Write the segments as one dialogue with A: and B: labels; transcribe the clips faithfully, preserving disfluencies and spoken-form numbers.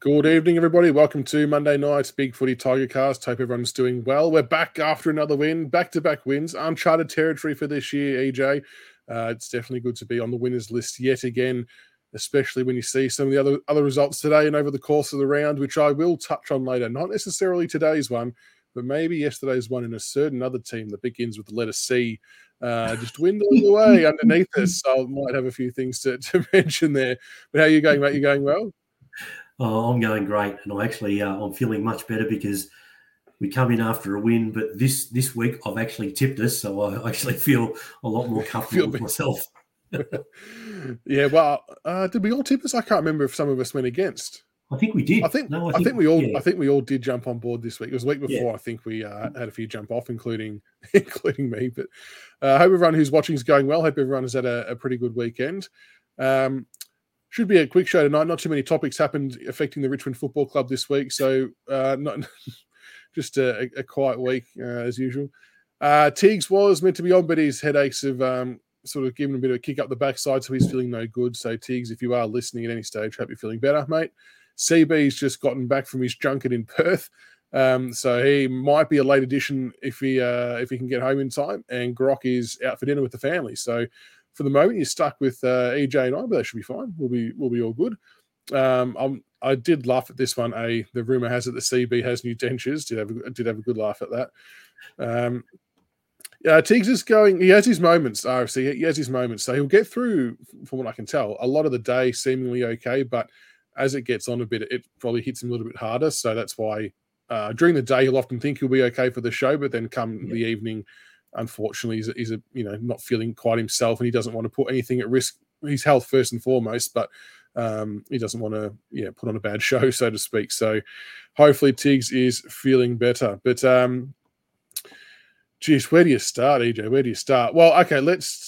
A: Good evening, everybody. Welcome to Monday night's Big Footy Tiger Cast. Hope everyone's doing well. We're back after another win, back-to-back wins, uncharted territory for this year, E J. Uh, it's definitely good to be on the winners list yet again, especially when you see some of the other, other results today and over the course of the round, which I will touch on later. Not necessarily today's one, but maybe yesterday's one in a certain other team that begins with the letter C, uh, just dwindling away underneath us. So I might have a few things to, to mention there. But how are you going, mate? You going well?
B: Oh, I'm going great, and I actually uh, I'm feeling much better because we come in after a win. But this this week I've actually tipped us, so I actually feel a lot more comfortable with myself.
A: yeah, well, uh, did we all tip us? I can't remember if some of us went against.
B: I think we did.
A: I think
B: no, I
A: I
B: think,
A: think we all
B: yeah.
A: I think we all did jump on board this week. It was the week before.
B: Yeah.
A: I think we uh, had a few jump off, including including me. But I uh, hope everyone who's watching is going well. Hope everyone has had a, a pretty good weekend. Um, Should be a quick show tonight. Not too many topics happened affecting the Richmond Football Club this week, so uh, not just a, a quiet week uh, as usual. Uh, Teagues was meant to be on, but his headaches have um, sort of given him a bit of a kick up the backside, so he's feeling no good. So Teagues, if you are listening at any stage, hope you're feeling better, mate. C B's just gotten back from his junket in Perth, um, so he might be a late addition if he uh, if he can get home in time. And Grok is out for dinner with the family, so. For the moment, you're stuck with uh, E J and I, but that should be fine. We'll be we'll be all good. Um, I'm, I did laugh at this one. A the rumor has it the C B has new dentures. Did have a, did have a good laugh at that. Um, yeah, Teagues is going. He has his moments. R F C. He has his moments. So he'll get through, from what I can tell, a lot of the day seemingly okay. But as it gets on a bit, it probably hits him a little bit harder. So that's why uh, during the day he'll often think he'll be okay for the show, but then come yeah. the evening. Unfortunately, he's a, he's a you know not feeling quite himself, and he doesn't want to put anything at risk. His health first and foremost, but um, he doesn't want to yeah put on a bad show, so to speak. So hopefully Tiggs is feeling better. But um, geez, where do you start, E J? Where do you start? Well, okay, let's.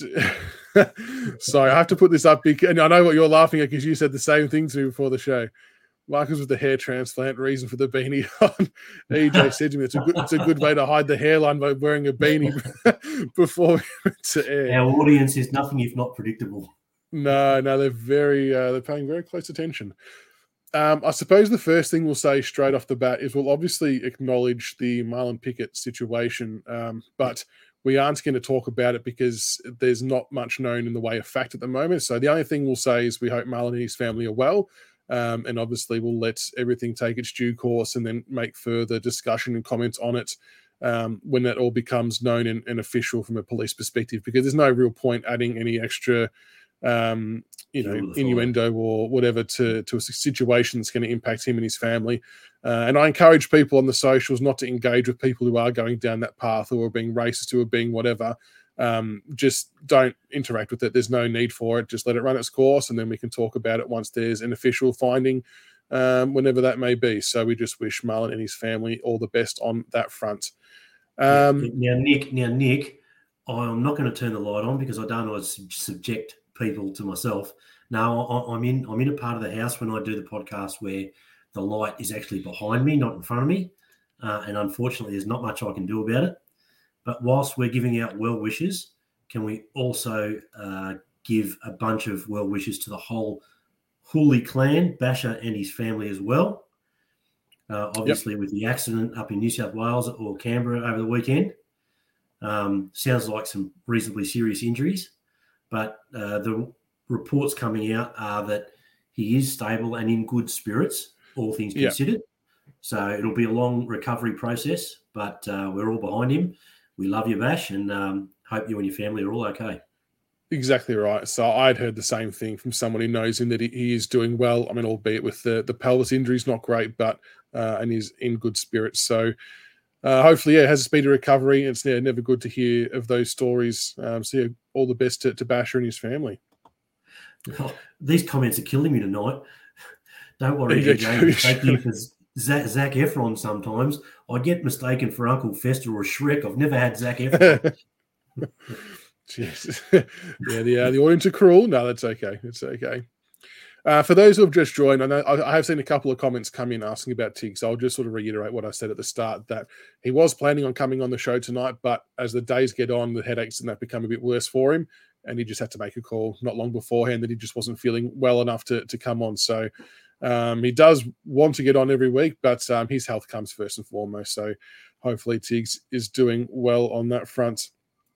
A: Sorry, I have to put this up because and I know what you're laughing at because you said the same thing to me before the show. Marcus with the hair transplant, reason for the beanie on. E J said to me, it's a good, it's a good way to hide the hairline by wearing a beanie before we went to air.
B: Our audience is nothing if not predictable.
A: No, no, they're very, uh, they're paying very close attention. Um, I suppose the first thing we'll say straight off the bat is we'll obviously acknowledge the Marlon Pickett situation, um, but we aren't going to talk about it because there's not much known in the way of fact at the moment. So the only thing we'll say is we hope Marlon and his family are well. Um, and obviously we'll let everything take its due course and then make further discussion and comments on it um, when that all becomes known and, and official from a police perspective, because there's no real point adding any extra, um, you know, innuendo or whatever to, to a situation that's going to impact him and his family. Uh, and I encourage people on the socials not to engage with people who are going down that path or are being racist or being whatever. Um, just don't interact with it. There's no need for it. Just let it run its course, and then we can talk about it once there's an official finding, um, whenever that may be. So we just wish Marlon and his family all the best on that front. Um,
B: now, Nick, now, Nick, I'm not going to turn the light on because I don't want to subject people to myself. No, I'm in. I'm in a part of the house when I do the podcast where the light is actually behind me, not in front of me, uh, and unfortunately, there's not much I can do about it. But whilst we're giving out well wishes, can we also uh, give a bunch of well wishes to the whole Hooley clan, Basher and his family as well? Uh, obviously, yep. with the accident up in New South Wales or Canberra over the weekend, um, sounds like some reasonably serious injuries. But uh, the reports coming out are that he is stable and in good spirits, all things
A: yep.
B: considered. So it'll be a long recovery process, but uh, we're all behind him. We love you, Bash, and um, hope you and your family are all okay.
A: Exactly right. So I'd heard the same thing from someone who knows him, that he, he is doing well. I mean, albeit with the, the pelvis injuries, not great, but uh, and he's in good spirits. So uh, hopefully, yeah, has a speedy recovery. It's yeah, never good to hear of those stories. Um, so yeah, all the best to, to Basher and his family.
B: Oh, these comments are killing me tonight. Don't worry, E J. Thank you for Zach, Zach Efron sometimes. I get mistaken for Uncle Fester or Shrek. I've never had Zach Efron.
A: Jeez. yeah, the, uh, the audience are cruel. No, that's okay. It's okay. Uh, for those who have just joined, I know I, I have seen a couple of comments come in asking about Tig, so I'll just sort of reiterate what I said at the start, that he was planning on coming on the show tonight, but as the days get on, the headaches and that become a bit worse for him, and he just had to make a call not long beforehand that he just wasn't feeling well enough to, to come on. So Um, he does want to get on every week, but um, his health comes first and foremost. So hopefully Tiggs is doing well on that front.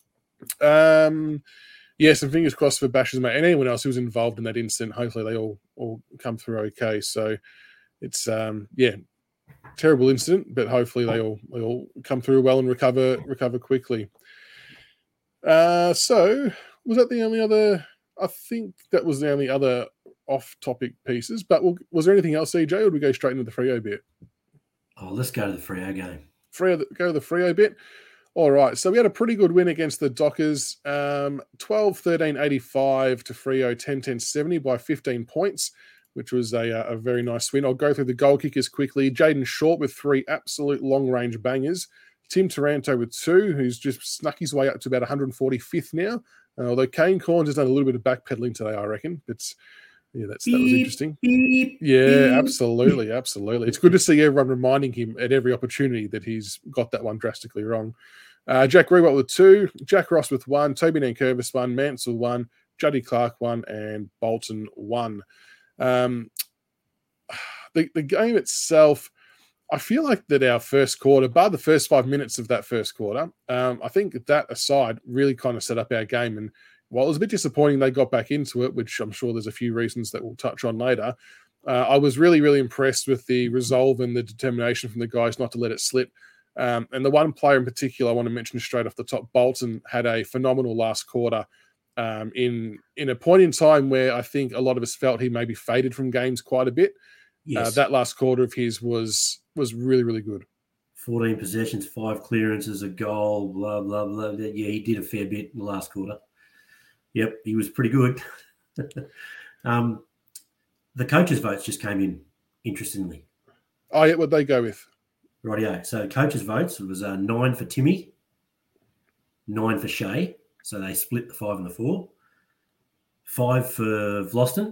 A: Um, yes, and fingers crossed for Bash's mate and anyone else who was involved in that incident. Hopefully they all all come through okay. So it's um, yeah, terrible incident, but hopefully they all they all come through well and recover recover quickly. Uh, so was that the only other? I think that was the only other off-topic pieces. But was there anything else, C J, or did we go straight into the Freo bit?
B: Oh, let's go to the Freo game.
A: Freo, go to the Freo bit. All right, so we had a pretty good win against the Dockers, um, twelve thirteen eighty-five to Freo ten ten seventy by fifteen points, which was a, a very nice win. I'll go through the goal kickers quickly. Jaden Short with three absolute long-range bangers. Tim Taranto with two, who's just snuck his way up to about one hundred forty-fifth now. Uh, although Kane Corns has done a little bit of backpedaling today, I reckon. But yeah, that's beep, that was interesting. Beep, yeah, beep. absolutely, absolutely. It's good to see everyone reminding him at every opportunity that he's got that one drastically wrong. Uh, Jack Rewalt with two, Jack Ross with one, Toby Nankervis one, Mansell one, Juddy Clark one, and Bolton one. Um, the the game itself, I feel like that our first quarter, bar the first five minutes of that first quarter, um, I think that aside really kind of set up our game. And while it was a bit disappointing they got back into it, which I'm sure there's a few reasons that we'll touch on later, uh, I was really, really impressed with the resolve and the determination from the guys not to let it slip. Um, and the one player in particular I want to mention straight off the top, Bolton, had a phenomenal last quarter um, in, in a point in time where I think a lot of us felt he maybe faded from games quite a bit. Yes. Uh, that last quarter of his was was really, really good.
B: fourteen possessions, five clearances, a goal, blah, blah, blah. Yeah, he did a fair bit in the last quarter. Yep, he was pretty good. um, the coaches' votes just came in, interestingly.
A: Oh, yeah, what'd they go with?
B: Rightio. So coaches' votes, it was uh, nine for Timmy, nine for Shea. So they split the five and the four. Five for Vlosten.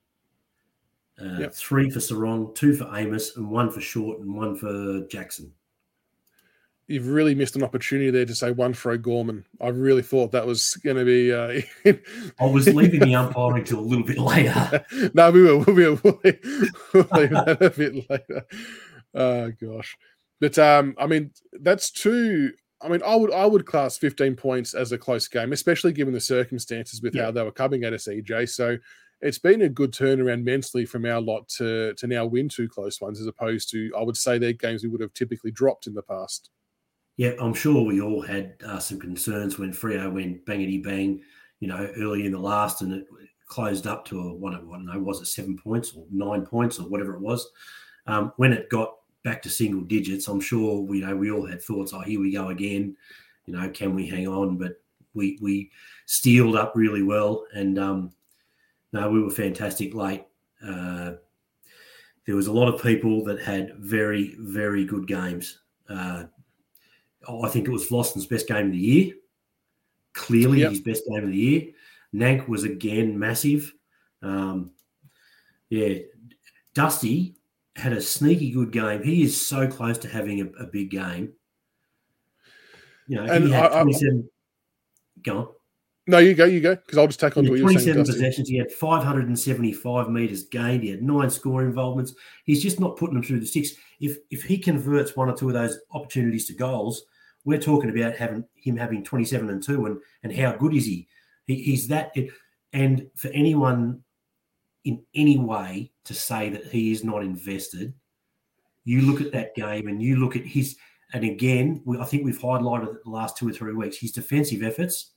B: Uh, yep. Three for Sarong, two for Amos, and one for Short, and one for Jackson.
A: You've really missed an opportunity there to say one for O'Gorman. I really thought that was going to be... Uh,
B: I was leaving the umpiring until a little bit later.
A: No, we will. We'll, we'll, leave, we'll leave that a bit later. Oh, gosh. But, um, I mean, that's two... I mean, I would I would class fifteen points as a close game, especially given the circumstances with yeah. how they were coming at us, E J. So it's been a good turnaround mentally from our lot to to now win two close ones, as opposed to, I would say, they're games we would have typically dropped in the past.
B: Yeah, I'm sure we all had uh, some concerns when Freo went bangity bang, you know, early in the last, and it closed up to a one. I don't know, was it seven points or nine points or whatever it was? Um, when it got back to single digits, I'm sure we you know we all had thoughts. Oh, here we go again. You know, can we hang on? But we we steeled up really well, and um, no, we were fantastic late. Uh, there was a lot of people that had very very good games. Uh, oh, I think it was Vlosten's best game of the year. Clearly, yep. his best game of the year. Nank was again massive. Um, yeah, Dusty had a sneaky good game. He is so close to having a, a big game. You know, and he had I, twenty-seven. I, go on.
A: No, you go, you go, because I'll just tack on to what you're saying.
B: twenty-seven possessions. He had five hundred seventy-five metres gained. He had nine score involvements. He's just not putting them through the sticks. If if he converts one or two of those opportunities to goals, we're talking about having him having twenty-seven and two, and and how good is he? he he's that. And for anyone in any way to say that he is not invested, you look at that game and you look at his, and again, we, I think we've highlighted it the last two or three weeks, his defensive efforts.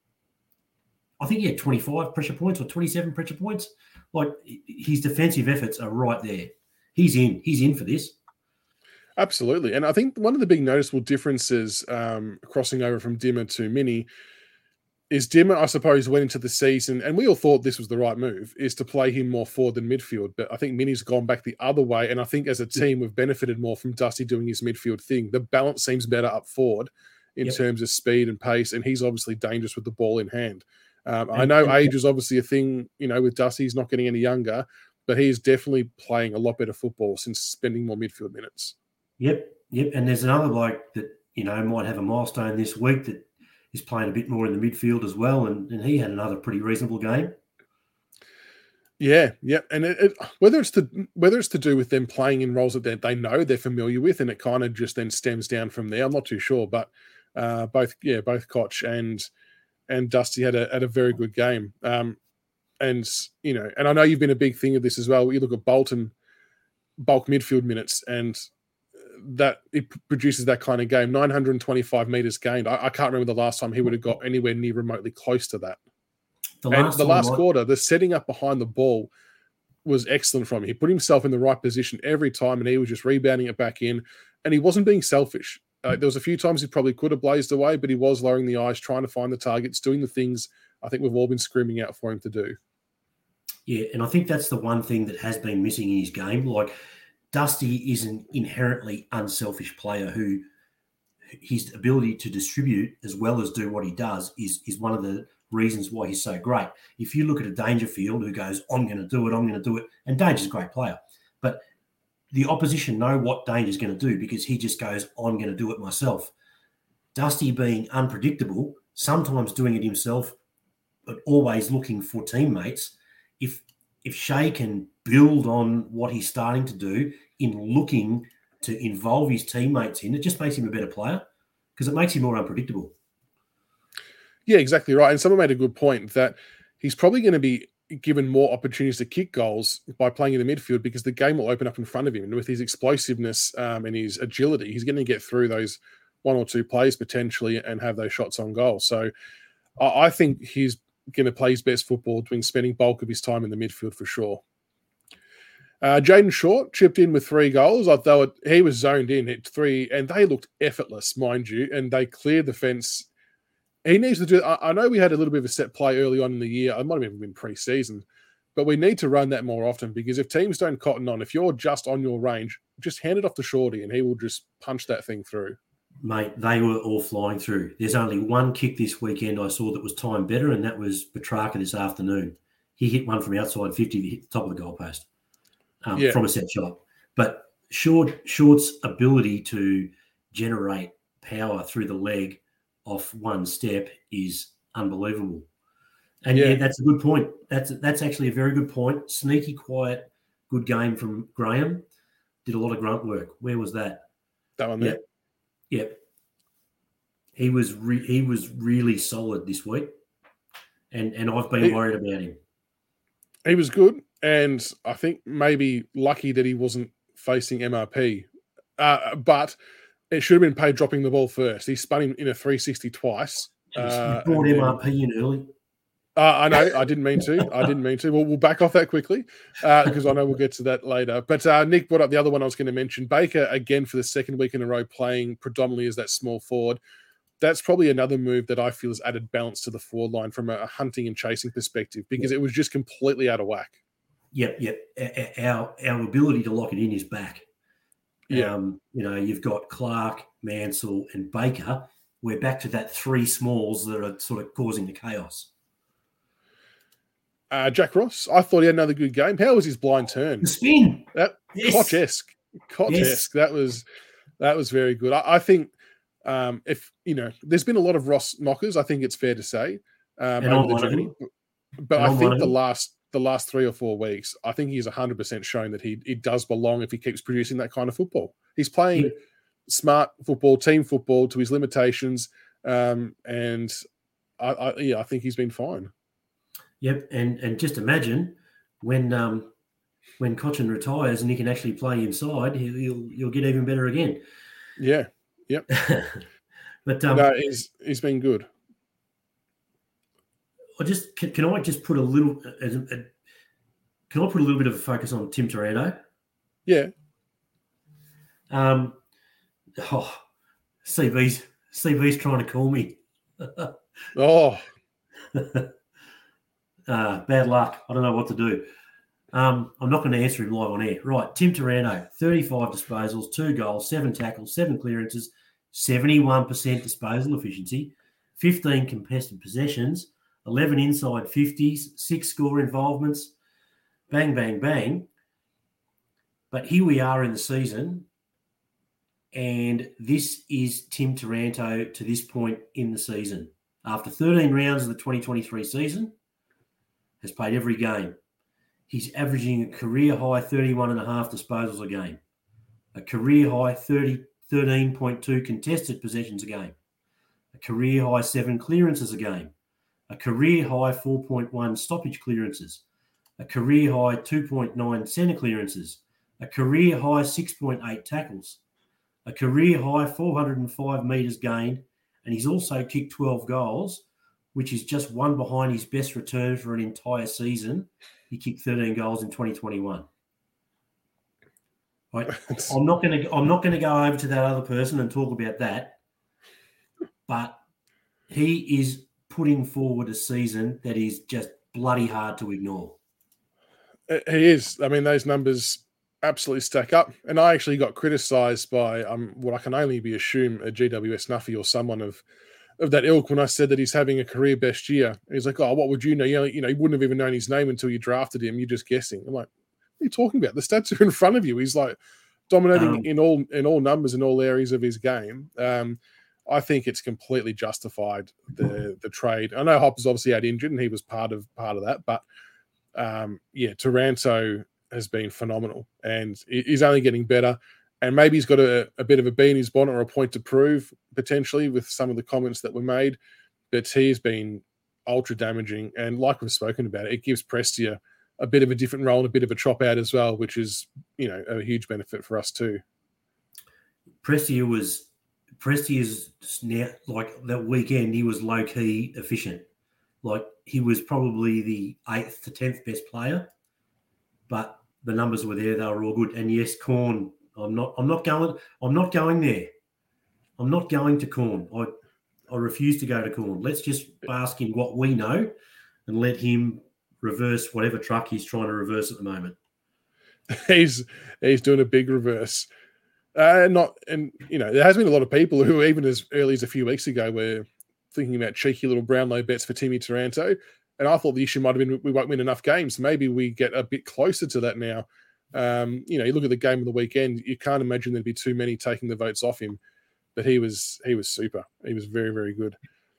B: I think he had twenty-five pressure points or twenty-seven pressure points. Like, his defensive efforts are right there. He's in. He's in for this.
A: Absolutely. And I think one of the big noticeable differences um, crossing over from Dimmer to Mini is Dimmer, I suppose, went into the season, and we all thought this was the right move, is to play him more forward than midfield. But I think Mini's gone back the other way, and I think as a team we've benefited more from Dusty doing his midfield thing. The balance seems better up forward in yep. terms of speed and pace, and he's obviously dangerous with the ball in hand. Um, I know age is obviously a thing, you know, with Dusty. He's not getting any younger, but he's definitely playing a lot better football since spending more midfield minutes.
B: Yep, yep. And there's another bloke that, you know, might have a milestone this week that is playing a bit more in the midfield as well, and, and he had another pretty reasonable game.
A: Yeah, yeah, and it, it, whether it's to whether it's to do with them playing in roles that they, they know they're familiar with, and it kind of just then stems down from there. I'm not too sure, but uh, both yeah, both Koch and and Dusty had a had a very good game. Um, and you know, and I know you've been a big thing of this as well. You look at Bolton bulk midfield minutes, and that it produces that kind of game. nine hundred twenty-five meters gained. I, I can't remember the last time he would have got anywhere near remotely close to that. The and last the last I... quarter, the setting up behind the ball was excellent from him. He put himself in the right position every time, and he was just rebounding it back in. And he wasn't being selfish. Uh, there was a few times he probably could have blazed away, but he was lowering the eyes, trying to find the targets, doing the things I think we've all been screaming out for him to do.
B: Yeah, and I think that's the one thing that has been missing in his game. Like, Dusty is an inherently unselfish player who his ability to distribute as well as do what he does is, is one of the reasons why he's so great. If you look at a Dangerfield who goes, I'm going to do it, I'm going to do it, and Danger's a great player, but the opposition know what Danger's going to do because he just goes, I'm going to do it myself. Dusty being unpredictable, sometimes doing it himself, but always looking for teammates. If if Shea can build on what he's starting to do in looking to involve his teammates in, it just makes him a better player because it makes him more unpredictable.
A: Yeah, exactly right. And someone made a good point that he's probably going to be given more opportunities to kick goals by playing in the midfield because the game will open up in front of him. And with his explosiveness um, and his agility, he's going to get through those one or two plays potentially and have those shots on goal. So I, I think he's going to play his best football doing spending bulk of his time in the midfield for sure. Uh, Jaden Short chipped in with three goals. I thought he was zoned in at three, and they looked effortless, mind you, and they cleared the fence. He needs to do. I, I know we had a little bit of a set play early on in the year. It might have even been pre-season, but we need to run that more often because if teams don't cotton on, if you're just on your range, just hand it off to Shorty, and he will just punch that thing through.
B: Mate, they were all flying through. There's only one kick this weekend I saw that was timed better, and that was Petrarca this afternoon. He hit one from outside fifty to hit the top of the goalpost um, yeah. from a set shot. But Short, Short's ability to generate power through the leg off one step is unbelievable. And yeah. yeah, that's a good point. That's that's actually a very good point. Sneaky, quiet, good game from Graham. Did a lot of grunt work. Where was that?
A: That one there.
B: Yep. Yep. He was re- he was really solid this week, and and I've been he, worried about him.
A: He was good, and I think maybe lucky that he wasn't facing M R P, uh, but it should have been paid dropping the ball first. He spun him in a three sixty twice.
B: Jeez, uh, you brought M R P in early.
A: Uh, I know. I didn't mean to. I didn't mean to. We'll, we'll back off that quickly because uh, I know we'll get to that later. But uh, Nick brought up the other one I was going to mention. Baker, again, for the second week in a row, playing predominantly as that small forward. That's probably another move that I feel has added balance to the forward line from a hunting and chasing perspective because yep. it was just completely out of whack.
B: Yep, yep. Our, our ability to lock it in is back.
A: Yeah.
B: Um, you know, you've got Clark, Mansell, and Baker. We're back to that three smalls that are sort of causing the chaos.
A: Uh, Jack Ross, I thought he had another good game. How was his blind turn?
B: The spin.
A: That yes. Koch-esque. Koch-esque. Yes. That was that was very good. I, I think um, if you know, there's been a lot of Ross knockers. I think it's fair to say um, over the journey. But, but I think the last the last three or four weeks, I think he's one hundred percent shown that he he does belong if he keeps producing that kind of football. He's playing yeah. smart football, team football to his limitations, um, and I, I yeah, I think he's been fine.
B: Yep, and and just imagine when um, when Cochin retires and he can actually play inside, he'll he'll, he'll get even better again.
A: Yeah, yep.
B: but um,
A: no, he's he's been good.
B: I just can, can I just put a little a, a, can I put a little bit of a focus on Tim Taranto?
A: Yeah.
B: Um. Oh, C B's C B's trying to call me.
A: oh.
B: Uh, bad luck. I don't know what to do. Um, I'm not going to answer him live on air. Right, Tim Taranto, thirty-five disposals, two goals, seven tackles, seven clearances, seventy-one percent disposal efficiency, fifteen contested possessions, eleven inside fifties, six score involvements. Bang, bang, bang. But here we are in the season, and this is Tim Taranto to this point in the season. After thirteen rounds of the twenty twenty-three season, has played every game. he's averaging a career high thirty-one and a half disposals a game, a career high thirty, thirteen point two contested possessions a game, a career high seven clearances a game, a career high four point one stoppage clearances, a career high two point nine centre clearances, a career high six point eight tackles, a career high four hundred five metres gained, and he's also kicked twelve goals, which is just one behind his best return for an entire season. He kicked thirteen goals in twenty twenty-one. Right? I'm not going to. I'm not going to go over to that other person and talk about that, but he is putting forward a season that is just bloody hard to ignore.
A: He is. I mean, those numbers absolutely stack up. And I actually got criticised by um, what I can only be assumed a G W S Nuffy or someone of of that ilk when I said that he's having a career best year. He's like, oh, what would you know? You know, you know, you wouldn't have even known his name until you drafted him. You're just guessing. I'm like, what are you talking about? The stats are in front of you. He's like dominating um, in all in all numbers in all areas of his game. Um, I think it's completely justified the the trade. I know Hopper's obviously had injured and he was part of part of that, but um, yeah, Taranto has been phenomenal and he's only getting better. And maybe he's got a, a bit of a bee in his bonnet or a point to prove potentially with some of the comments that were made, but he's been ultra damaging. And like we've spoken about, it, it gives Prestia a bit of a different role and a bit of a chop out as well, which is, you know, a huge benefit for us too.
B: Prestia was Prestia's now, like that weekend, he was low key efficient. Like he was probably the eighth to tenth best player, but the numbers were there; they were all good. And yes, Corn. I'm not. I'm not going. I'm not going there. I'm not going to Corn. I, I refuse to go to Corn. Let's just bask in what we know, and let him reverse whatever truck he's trying to reverse at the moment.
A: He's he's doing a big reverse. Uh, not and you know there has been a lot of people who even as early as a few weeks ago were thinking about cheeky little Brownlow bets for Timmy Taranto, and I thought the issue might have been we won't win enough games. Maybe we get a bit closer to that now. Um, you know, you look at the game of the weekend, you can't imagine there'd be too many taking the votes off him, but he was he was super. He was very, very good.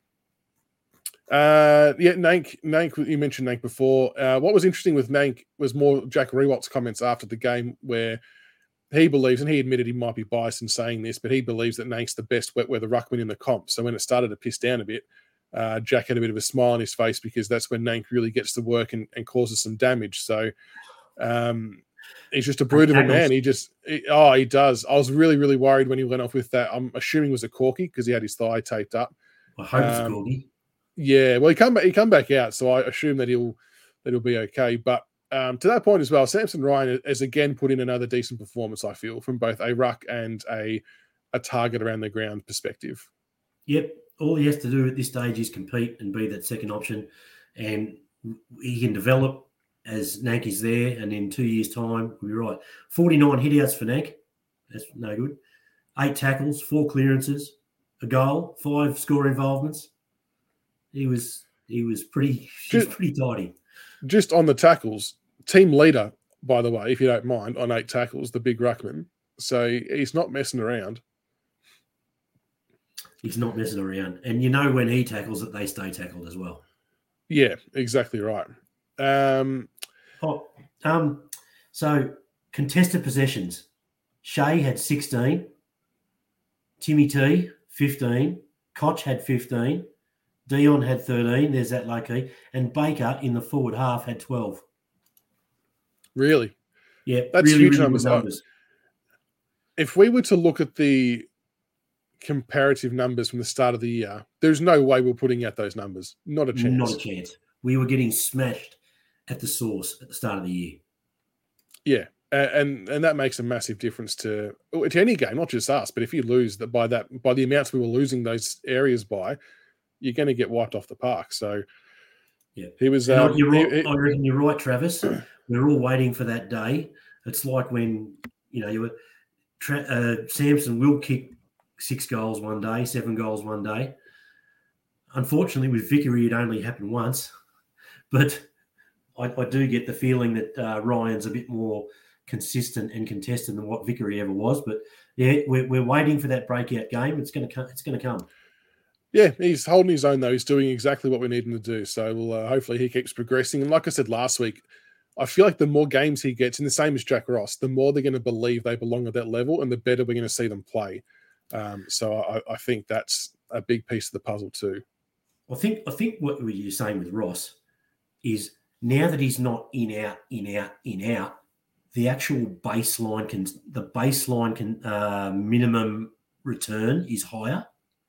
A: Uh, yeah, Nank, Nank, you mentioned Nank before. Uh, what was interesting with Nank was more Jack Rewalt's comments after the game where he believes, and he admitted he might be biased in saying this, but he believes that Nank's the best wet weather ruckman in the comp. So when it started to piss down a bit, uh, Jack had a bit of a smile on his face because that's when Nank really gets to work and, and causes some damage. So um, he's just a brute of a man. He just, he, oh, he does. I was really, really worried when he went off with that. I'm assuming it was a corky because he had his thigh taped up.
B: I hope um, it's a corky.
A: Yeah, well, he come he come back out, so I assume that he'll that he'll be okay. But um, to that point as well, Samson Ryan has again put in another decent performance. I feel from both a ruck and a a target around the ground perspective.
B: Yep, all he has to do at this stage is compete and be that second option, and he can develop as Nank is there. And in two years' time, we'll be right. forty-nine hitouts for Nank. That's no good. Eight tackles, four clearances, a goal, five score involvements. He was he was pretty just, pretty tidy.
A: Just on the tackles, team leader, by the way, if you don't mind, on eight tackles, the big ruckman. So he's not messing around.
B: He's not messing around. And you know when he tackles it, they stay tackled as well.
A: Yeah, exactly right. Um,
B: oh, um, so contested possessions. Shea had sixteen. Timmy T, fifteen. Koch had fifteen. Dion had thirteen. There's that low key. And Baker in the forward half had twelve.
A: Really?
B: Yeah,
A: that's
B: really,
A: huge
B: really
A: numbers.
B: numbers.
A: If we were to look at the comparative numbers from the start of the year, there's no way we're putting out those numbers. Not a chance.
B: Not a chance. We were getting smashed at the source at the start of the year.
A: Yeah, and and that makes a massive difference to to any game, not just us. But if you lose that by that by the amounts we were losing those areas by, you're going to get wiped off the park. So,
B: yeah,
A: he was.
B: Um,
A: um,
B: you're right,
A: he, he,
B: I reckon you're right, Travis. We're all waiting for that day. It's like when you know you were tra- uh, Samson will kick six goals one day, seven goals one day. Unfortunately, with Vickery, it only happened once. But I, I do get the feeling that uh, Ryan's a bit more consistent and contested than what Vickery ever was. But yeah, we're, we're waiting for that breakout game. It's going to come. It's going to come.
A: Yeah, he's holding his own, though. He's doing exactly what we need him to do. So we'll, uh, hopefully he keeps progressing. And like I said last week, I feel like the more games he gets, and the same as Jack Ross, the more they're going to believe they belong at that level, and the better we're going to see them play. Um, so I, I think that's a big piece of the puzzle too.
B: I think I think what you're saying with Ross is now that he's not in out in out in out, the actual baseline can the baseline can uh, minimum return is higher.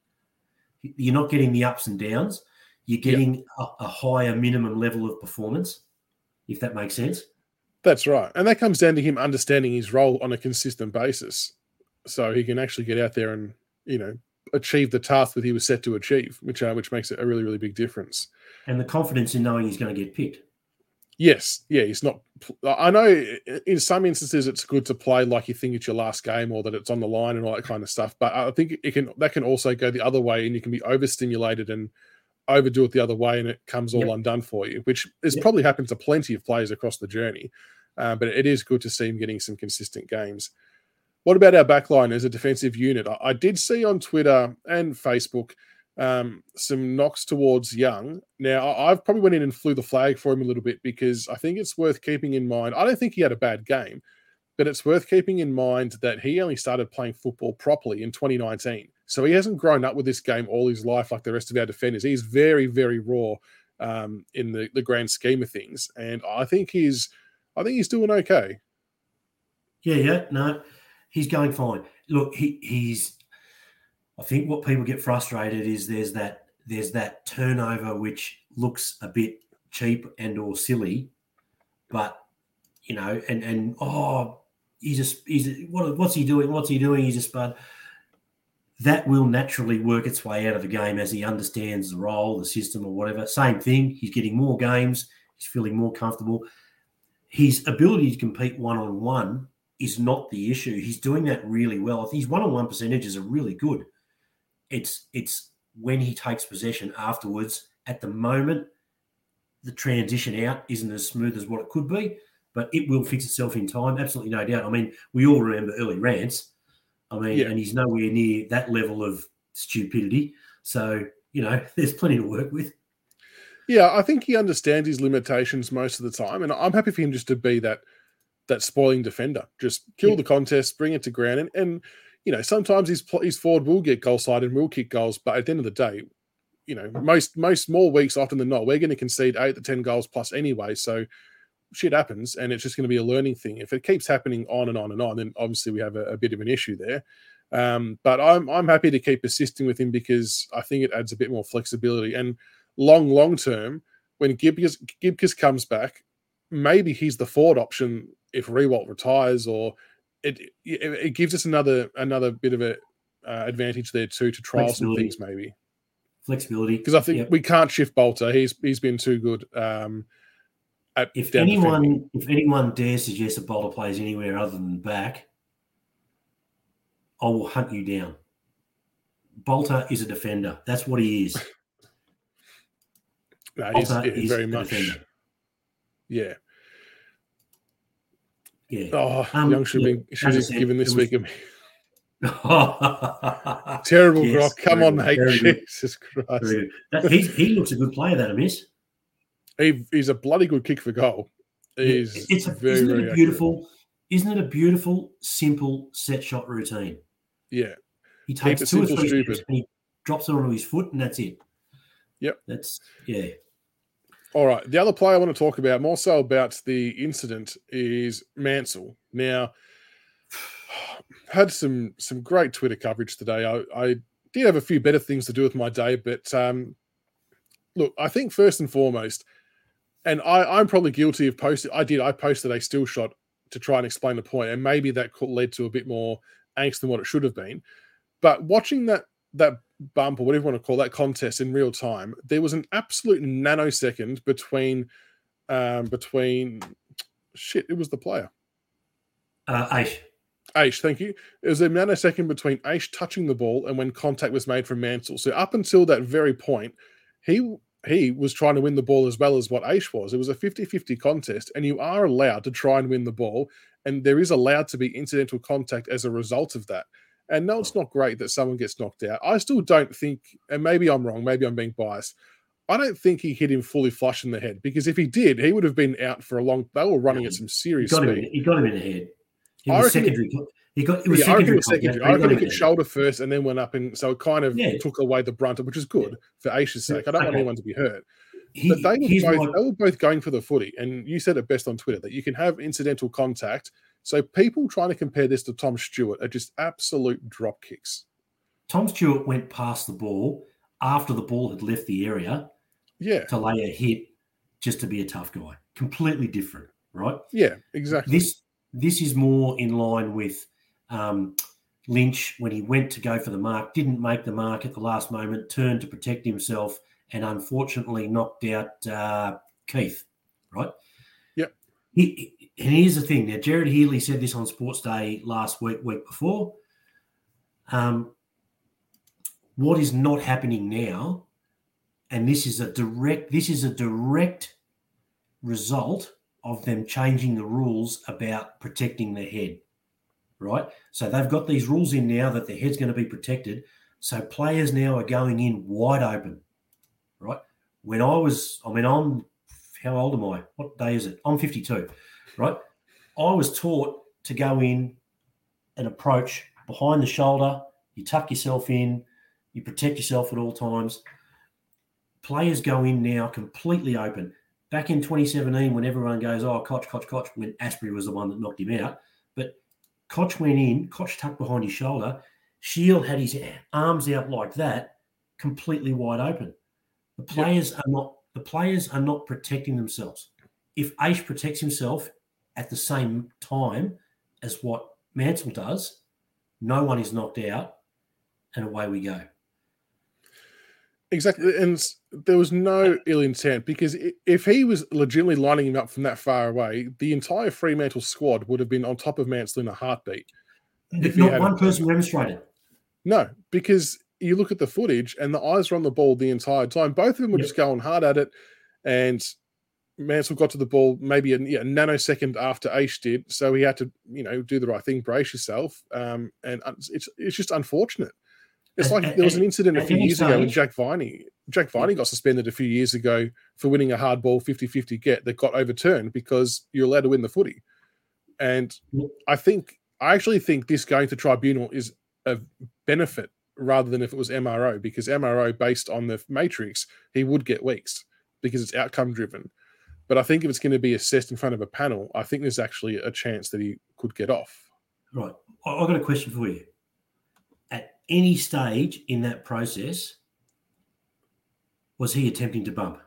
B: You're not getting the ups and downs. You're getting yep. a, a higher minimum level of performance, if that makes sense.
A: That's right. And that comes down to him understanding his role on a consistent basis. So he can actually get out there and, you know, achieve the task that he was set to achieve, which uh, which makes it a really, really big difference.
B: And the confidence in knowing he's going to get picked.
A: Yes. Yeah, he's not... I know in some instances it's good to play like you think it's your last game or that it's on the line and all that kind of stuff. But I think it can that can also go the other way, and you can be overstimulated and overdo it the other way, and it comes all yep. undone for you, which has yep. probably happened to plenty of players across the journey. Uh, but it is good to see him getting some consistent games. What about our backline as a defensive unit? I, I did see on Twitter and Facebook um, some knocks towards Young. Now, I, I've probably went in and flew the flag for him a little bit because I think it's worth keeping in mind. I don't think he had a bad game, but it's worth keeping in mind that he only started playing football properly in twenty nineteen. So he hasn't grown up with this game all his life like the rest of our defenders. He's very, very raw um, in the, the grand scheme of things. And I think he's I think he's doing okay.
B: Yeah, yeah, no, he's going fine. Look, he, he's I think what people get frustrated is there's that there's that turnover which looks a bit cheap and or silly, but you know, and and oh, he just he's what what's he doing? What's he doing? He's just but that will naturally work its way out of the game as he understands the role, the system, or whatever. Same thing. He's getting more games. He's feeling more comfortable. His ability to compete one-on-one is not the issue. He's doing that really well. I think his one-on-one percentages are really good. It's it's when he takes possession afterwards. At the moment, the transition out isn't as smooth as what it could be, but it will fix itself in time. Absolutely no doubt. I mean, we all remember early rants. I mean, yeah. and he's nowhere near that level of stupidity. So, you know, there's plenty to work with.
A: Yeah, I think he understands his limitations most of the time, and I'm happy for him just to be that that spoiling defender. Just kill yeah. the contest, bring it to ground, and, and you know, sometimes his his forward will get goal side and will kick goals, but at the end of the day, you know, most most more weeks often than not, we're going to concede eight to ten goals plus anyway. So shit happens, and it's just going to be a learning thing. If it keeps happening on and on and on, then obviously we have a, a bit of an issue there. Um, but I'm I'm happy to keep assisting with him because I think it adds a bit more flexibility. And long, long term, when Gibcus, Gibcus comes back, maybe he's the forward option if Riewoldt retires, or it it, it gives us another another bit of a uh, advantage there too to trial some things maybe.
B: Flexibility,
A: because I think
B: yep.
A: we can't shift Bolter. He's he's been too good. Um, at
B: if anyone defending. if anyone dares suggest that Bolter plays anywhere other than back, I will hunt you down. Bolter is a defender. That's what he is.
A: No, he's, yeah, is very much. Defender. Yeah.
B: Yeah.
A: Oh,
B: um,
A: Young should
B: look,
A: be should have
B: said,
A: given this
B: was...
A: week a terrible
B: yes,
A: Grok. Come on,
B: good,
A: mate. Jesus Christ.
B: That, he's, he looks a good player, that Amiss.
A: He, he's a bloody good kick for goal. He's
B: yeah, it's a,
A: very,
B: isn't
A: very
B: it a beautiful, accurate. Isn't it a beautiful, simple set shot routine?
A: Yeah.
B: He takes two simple, or three steps and he drops it onto his foot, and that's it.
A: Yep.
B: That's yeah.
A: All right. The other player I want to talk about, more so about the incident, is Mansell. Now, had some some great Twitter coverage today. I, I did have a few better things to do with my day, but um, look, I think first and foremost, and I, I'm probably guilty of posting. I did. I posted a still shot to try and explain the point, and maybe that led to a bit more angst than what it should have been. But watching that that bump, or whatever you want to call that contest in real time, there was an absolute nanosecond between um, between shit. It was the player.
B: Uh, Aish.
A: Aish, thank you. It was a nanosecond between Aish touching the ball and when contact was made from Mansell. So up until that very point, he he was trying to win the ball as well as what Aish was. It was a fifty-fifty contest, and you are allowed to try and win the ball, and there is allowed to be incidental contact as a result of that. And no, it's not great that someone gets knocked out. I still don't think, and maybe I'm wrong, maybe I'm being biased, I don't think he hit him fully flush in the head, because if he did, he would have been out for a long. They were running
B: No,
A: at some serious
B: he got
A: speed.
B: Him in, he got him in the head. He
A: I
B: was
A: reckon
B: secondary. It, he got it was
A: yeah,
B: secondary.
A: I reckon it was secondary. I reckon he hit
B: head.
A: shoulder first and then went up, and so it kind of
B: Yeah.
A: took away the brunt, which is good
B: Yeah.
A: for Aisha's sake. I don't
B: Okay.
A: want anyone to be hurt.
B: He,
A: But they were both
B: my,
A: they were both going for the footy, and you said it best on Twitter that you can have incidental contact. So people trying to compare this to Tom Stewart are just absolute drop kicks.
B: Tom Stewart went past the ball after the ball had left the area,
A: yeah,
B: to lay a hit just to be a tough guy. Completely different, right?
A: Yeah, exactly.
B: This this is more in line with um, Lynch when he went to go for the mark, didn't make the mark at the last moment, turned to protect himself, and unfortunately knocked out uh, Keith, right?
A: Yep.
B: He, and here's the thing. Now, Jared Healy said this on Sports Day last week, week before. Um, what is not happening now, and this is a direct, this is a direct result of them changing the rules about protecting their head, right? So they've got these rules in now that their head's going to be protected. So players now are going in wide open, right? When I was, I mean, I'm, how old am I? What day is it? I'm fifty-two, right? I was taught to go in and approach behind the shoulder. You tuck yourself in, you protect yourself at all times. Players go in now completely open. Back in twenty seventeen, when everyone goes, oh, Koch, Koch, Koch, when Asprey was the one that knocked him out. But Koch went in, Koch tucked behind his shoulder. Shield had his arms out like that, completely wide open. The players yep. are not the players are not protecting themselves. If Aish protects himself at the same time as what Mansell does, no one is knocked out, and away we go.
A: Exactly, and there was no ill intent, because if he was legitimately lining him up from that far away, the entire Fremantle squad would have been on top of Mansell in a heartbeat.
B: Not one person demonstrated.
A: No, because you look at the footage and the eyes were on the ball the entire time. Both of them were yep. just going hard at it, and Mansell got to the ball maybe a, yeah, a nanosecond after Aish did, so he had to, you know, do the right thing, brace yourself, um, and it's it's just unfortunate. It's like there was an incident a few years ago when Jack Viney, Jack Viney got suspended a few years ago for winning a hard ball fifty-fifty get that got overturned because you're allowed to win the footy. And I think, I actually think this going to tribunal is a benefit rather than if it was M R O, because M R O, based on the matrix, he would get weeks because it's outcome driven. But I think if it's going to be assessed in front of a panel, I think there's actually a chance that he could get off.
B: Right. I've got a question for you. At any stage in that process, was he attempting to bump?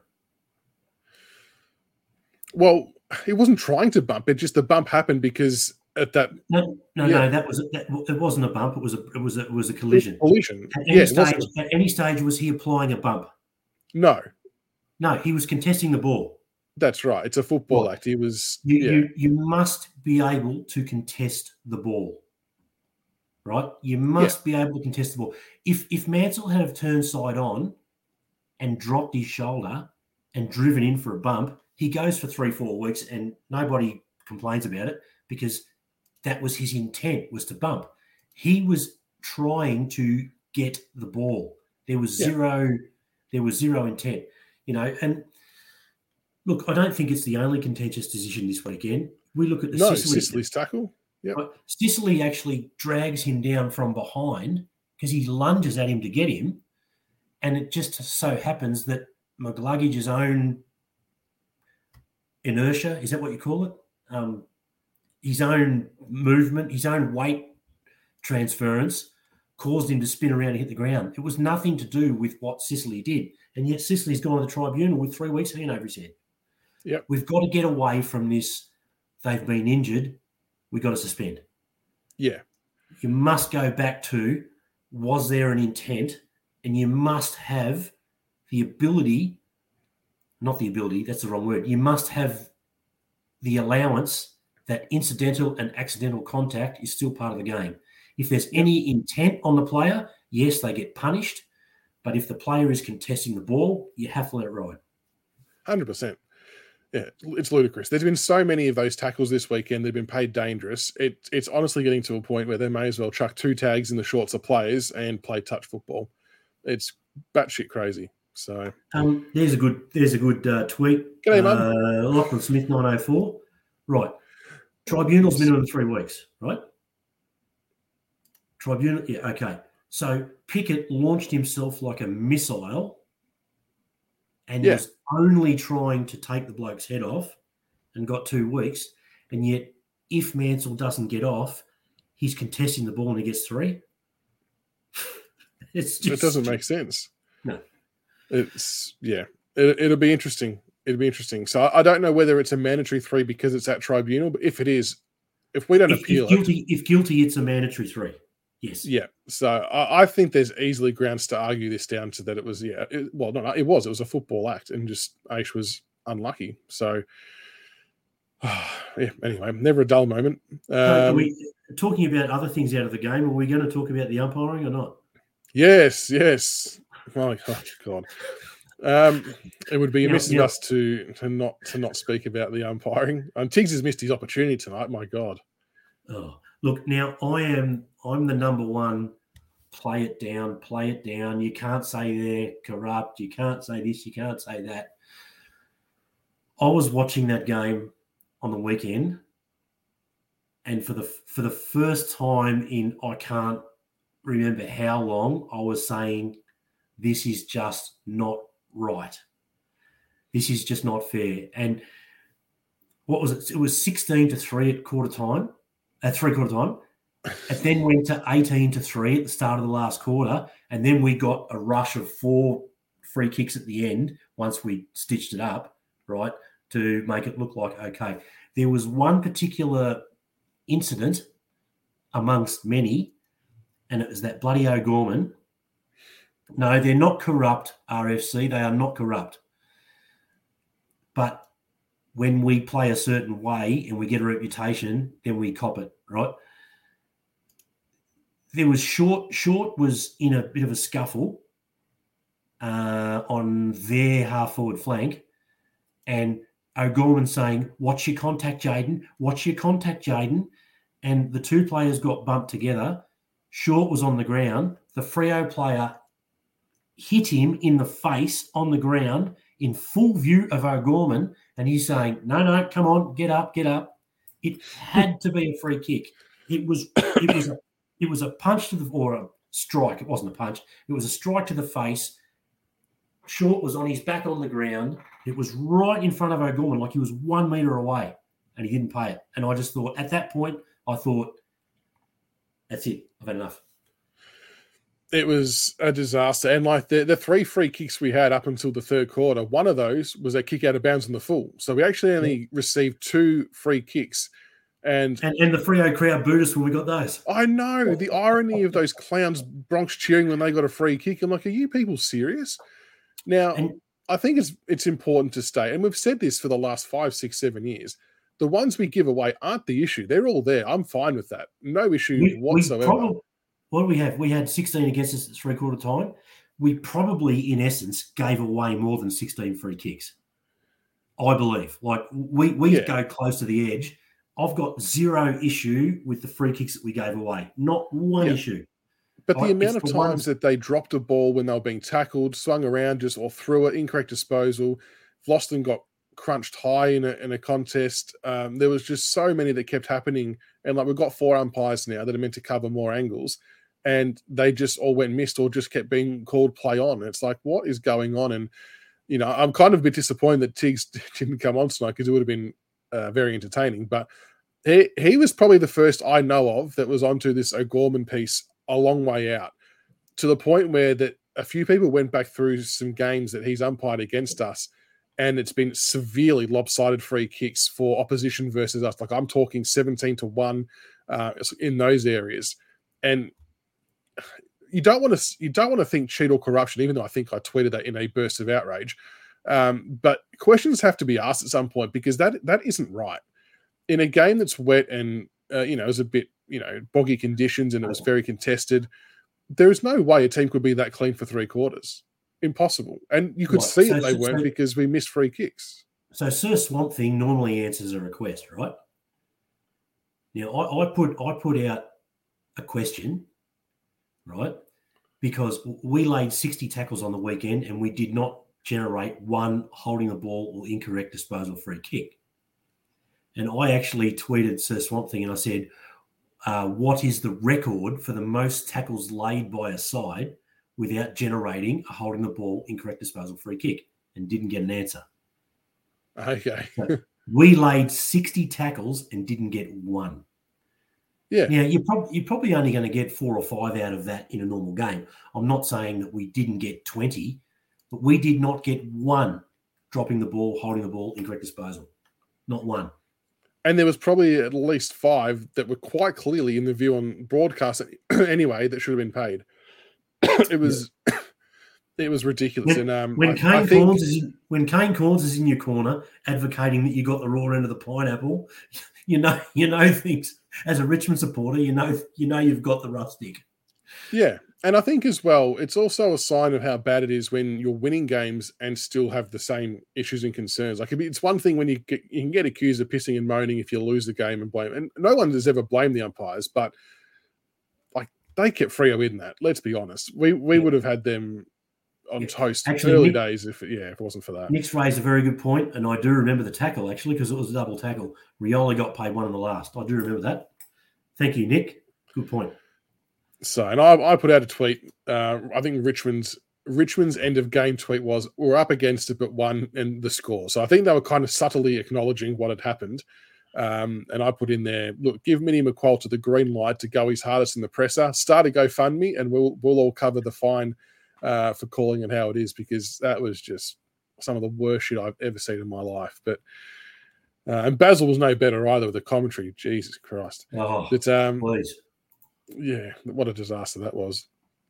A: Well, he wasn't trying to bump. It just the bump happened because at that
B: no, no, yeah. no, that was that, it wasn't a bump. It was a it was a, it was a collision.
A: Collision.
B: At any
A: yeah,
B: stage, at any stage, was he applying a bump?
A: No,
B: no, he was contesting the ball.
A: That's right. It's a football well, act. He was.
B: You,
A: yeah.
B: you you must be able to contest the ball. Right, you must yeah. be able to contest the ball. If if Mansell had have turned side on and dropped his shoulder and driven in for a bump, he goes for three, four weeks, and nobody complains about it because that was his intent, was to bump. He was trying to get the ball. There was yeah. zero, there was zero intent, you know. And look, I don't think it's the only contentious decision this weekend. We look at the
A: no
B: Sicily
A: Sicily's tackle. Yep.
B: Sicily actually drags him down from behind because he lunges at him to get him. And it just so happens that McLuggage's own inertia, is that what you call it? Um, his own movement, his own weight transference caused him to spin around and hit the ground. It was nothing to do with what Sicily did. And yet Sicily's gone to the tribunal with three weeks hanging over his head.
A: Yep.
B: We've got to get away from this. They've been injured. We've got to suspend.
A: Yeah.
B: You must go back to, was there an intent? And you must have the ability, not the ability, that's the wrong word. You must have the allowance that incidental and accidental contact is still part of the game. If there's any intent on the player, yes, they get punished. But if the player is contesting the ball, you have to let it ride.
A: one hundred percent. Yeah, it's ludicrous. There's been so many of those tackles this weekend. They've been paid dangerous. It, it's honestly getting to a point where they may as well chuck two tags in the shorts of players and play touch football. It's batshit crazy. So
B: um, there's a good there's a good uh, tweet.
A: G'day,
B: uh, Lachlan Smith nine oh four. Right. Tribunals minimum three weeks, right? Tribunal, yeah, okay. So Pickett launched himself like a missile and
A: Yeah.
B: was only trying to take the bloke's head off and got two weeks. And yet, if Mansell doesn't get off, he's contesting the ball and he gets three. It's just,
A: it doesn't make sense.
B: No.
A: It's, yeah, it, it'll be interesting. It'll be interesting. So I, I don't know whether it's a mandatory three because it's at tribunal, but if it is, if we don't
B: if,
A: appeal
B: if guilty,
A: it.
B: If guilty, it's a mandatory three. Yes.
A: Yeah. So I, I think there's easily grounds to argue this down to that it was, yeah, it, well, no, it was. It was a football act and just Aish was unlucky. So, yeah, anyway, never a dull moment. Um,
B: so are we talking about other things out of the game? Are we going to talk about the umpiring or not?
A: Yes, yes. Oh, God. Um, it would be amiss of us to, to, not, to not speak about the umpiring. And Tiggs has missed his opportunity tonight, my God.
B: Oh, look, now I am I'm the number one, play it down, play it down. You can't say they're corrupt. You can't say this, you can't say that. I was watching that game on the weekend, and for the for the first time in I can't remember how long, I was saying this is just not right. This is just not fair. And what was it? It was sixteen to three at quarter time, at three quarter time. It then went to eighteen to three at the start of the last quarter. And then we got a rush of four free kicks at the end once we stitched it up, right, to make it look like, okay. There was one particular incident amongst many, and it was that bloody O'Gorman. No, they're not corrupt, R F C. They are not corrupt. But when we play a certain way and we get a reputation, then we cop it, right? There was Short. Short was in a bit of a scuffle uh, on their half-forward flank, and O'Gorman saying, watch your contact, Jaden. Watch your contact, Jaden. And the two players got bumped together. Short was on the ground. The Freo player hit him in the face on the ground in full view of O'Gorman, and he's saying, no, no, come on, get up, get up. It had to be a free kick. It was it was a, it was a punch to the or a strike. It wasn't a punch. It was a strike to the face. Short was on his back on the ground. It was right in front of O'Gorman, like he was one metre away, and he didn't pay it. And I just thought, at that point, I thought, that's it. I've had enough.
A: It was a disaster. And like the, the three free kicks we had up until the third quarter, one of those was a kick out of bounds in the full. So we actually only yeah. received two free kicks. And,
B: and and the Freo crowd booed us when we got those.
A: I know. The irony of those clowns Bronx cheering when they got a free kick. I'm like, are you people serious? Now, and, I think it's it's important to state, and we've said this for the last five, six, seven years, the ones we give away aren't the issue. They're all there. I'm fine with that. No issue
B: we,
A: whatsoever.
B: We probably, what do we have? We had sixteen against us at three-quarter time. We probably, in essence, gave away more than sixteen free kicks, I believe. Like, we, we yeah. go close to the edge. I've got zero issue with the free kicks that we gave away. Not one yeah. issue.
A: But the
B: I,
A: amount of
B: the
A: times
B: ones...
A: that they dropped a ball when they were being tackled, swung around just or threw it, incorrect disposal, Vlosten got crunched high in a, in a contest. Um, there was just so many that kept happening. And like we've got four umpires now that are meant to cover more angles, and they just all went missed or just kept being called play on. It's like, what is going on? And, you know, I'm kind of a bit disappointed that Tiggs didn't come on tonight because it would have been uh, very entertaining. But he, he was probably the first I know of that was onto this O'Gorman piece a long way out, to the point where that a few people went back through some games that he's umpired against us, and it's been severely lopsided free kicks for opposition versus us. Like I'm talking seventeen to one uh, in those areas. And you don't want to you don't want to think cheat or corruption, even though I think I tweeted that in a burst of outrage. Um, but questions have to be asked at some point, because that that isn't right. In a game that's wet and uh, you know, it was a bit, you know, boggy conditions and it was very contested, there is no way a team could be that clean for three quarters. Impossible. And you could right. see so, that they so, weren't so, because we missed free kicks.
B: So Sir Swamp Thing normally answers a request, right? Now I, I put I put out a question, right? because we laid sixty tackles on the weekend and we did not generate one holding the ball or incorrect disposal free kick. And I actually tweeted Sir Swamp Thing and I said, uh, what is the record for the most tackles laid by a side without generating a holding the ball, incorrect disposal free kick? And didn't get an answer.
A: Okay.
B: So we laid sixty tackles and didn't get one.
A: Yeah.
B: Now, you're, prob- you're probably only going to get four or five out of that in a normal game. I'm not saying that we didn't get twenty, but we did not get one dropping the ball, holding the ball, incorrect disposal. Not one.
A: And there was probably at least five that were quite clearly in the view on broadcast anyway that should have been paid. It was yeah. It was ridiculous.
B: When,
A: and um,
B: when
A: I,
B: Kane
A: I think,
B: Corns is in, when Kane Corns is in your corner advocating that you got the raw end of the pineapple, you know you know things. As a Richmond supporter, you know you know you've got the rough stick.
A: Yeah, and I think as well, it's also a sign of how bad it is when you're winning games and still have the same issues and concerns. Like it's one thing when you get, you can get accused of pissing and moaning if you lose the game and blame, and no one has ever blamed the umpires, but like they kept Freo in that. Let's be honest, we we yeah. would have had them on toast actually, early Nick, days if yeah if it wasn't for that.
B: Nick's raised a very good point, and I do remember the tackle actually because it was a double tackle. Rioli got paid one in the last. I do remember that. Thank you, Nick. Good point.
A: So, and I, I put out a tweet. Uh, I think Richmond's Richmond's end of game tweet was, "We're up against it, but won and the score." So I think they were kind of subtly acknowledging what had happened. Um, and I put in there, look, give Minnie McQualter the green light to go his hardest in the presser. Start a GoFundMe, and we'll we'll all cover the fine uh, for calling it how it is, because that was just some of the worst shit I've ever seen in my life. But uh, and Basil was no better either with the commentary. Jesus Christ!
B: Oh,
A: but, um,
B: please.
A: Yeah, what a disaster that was.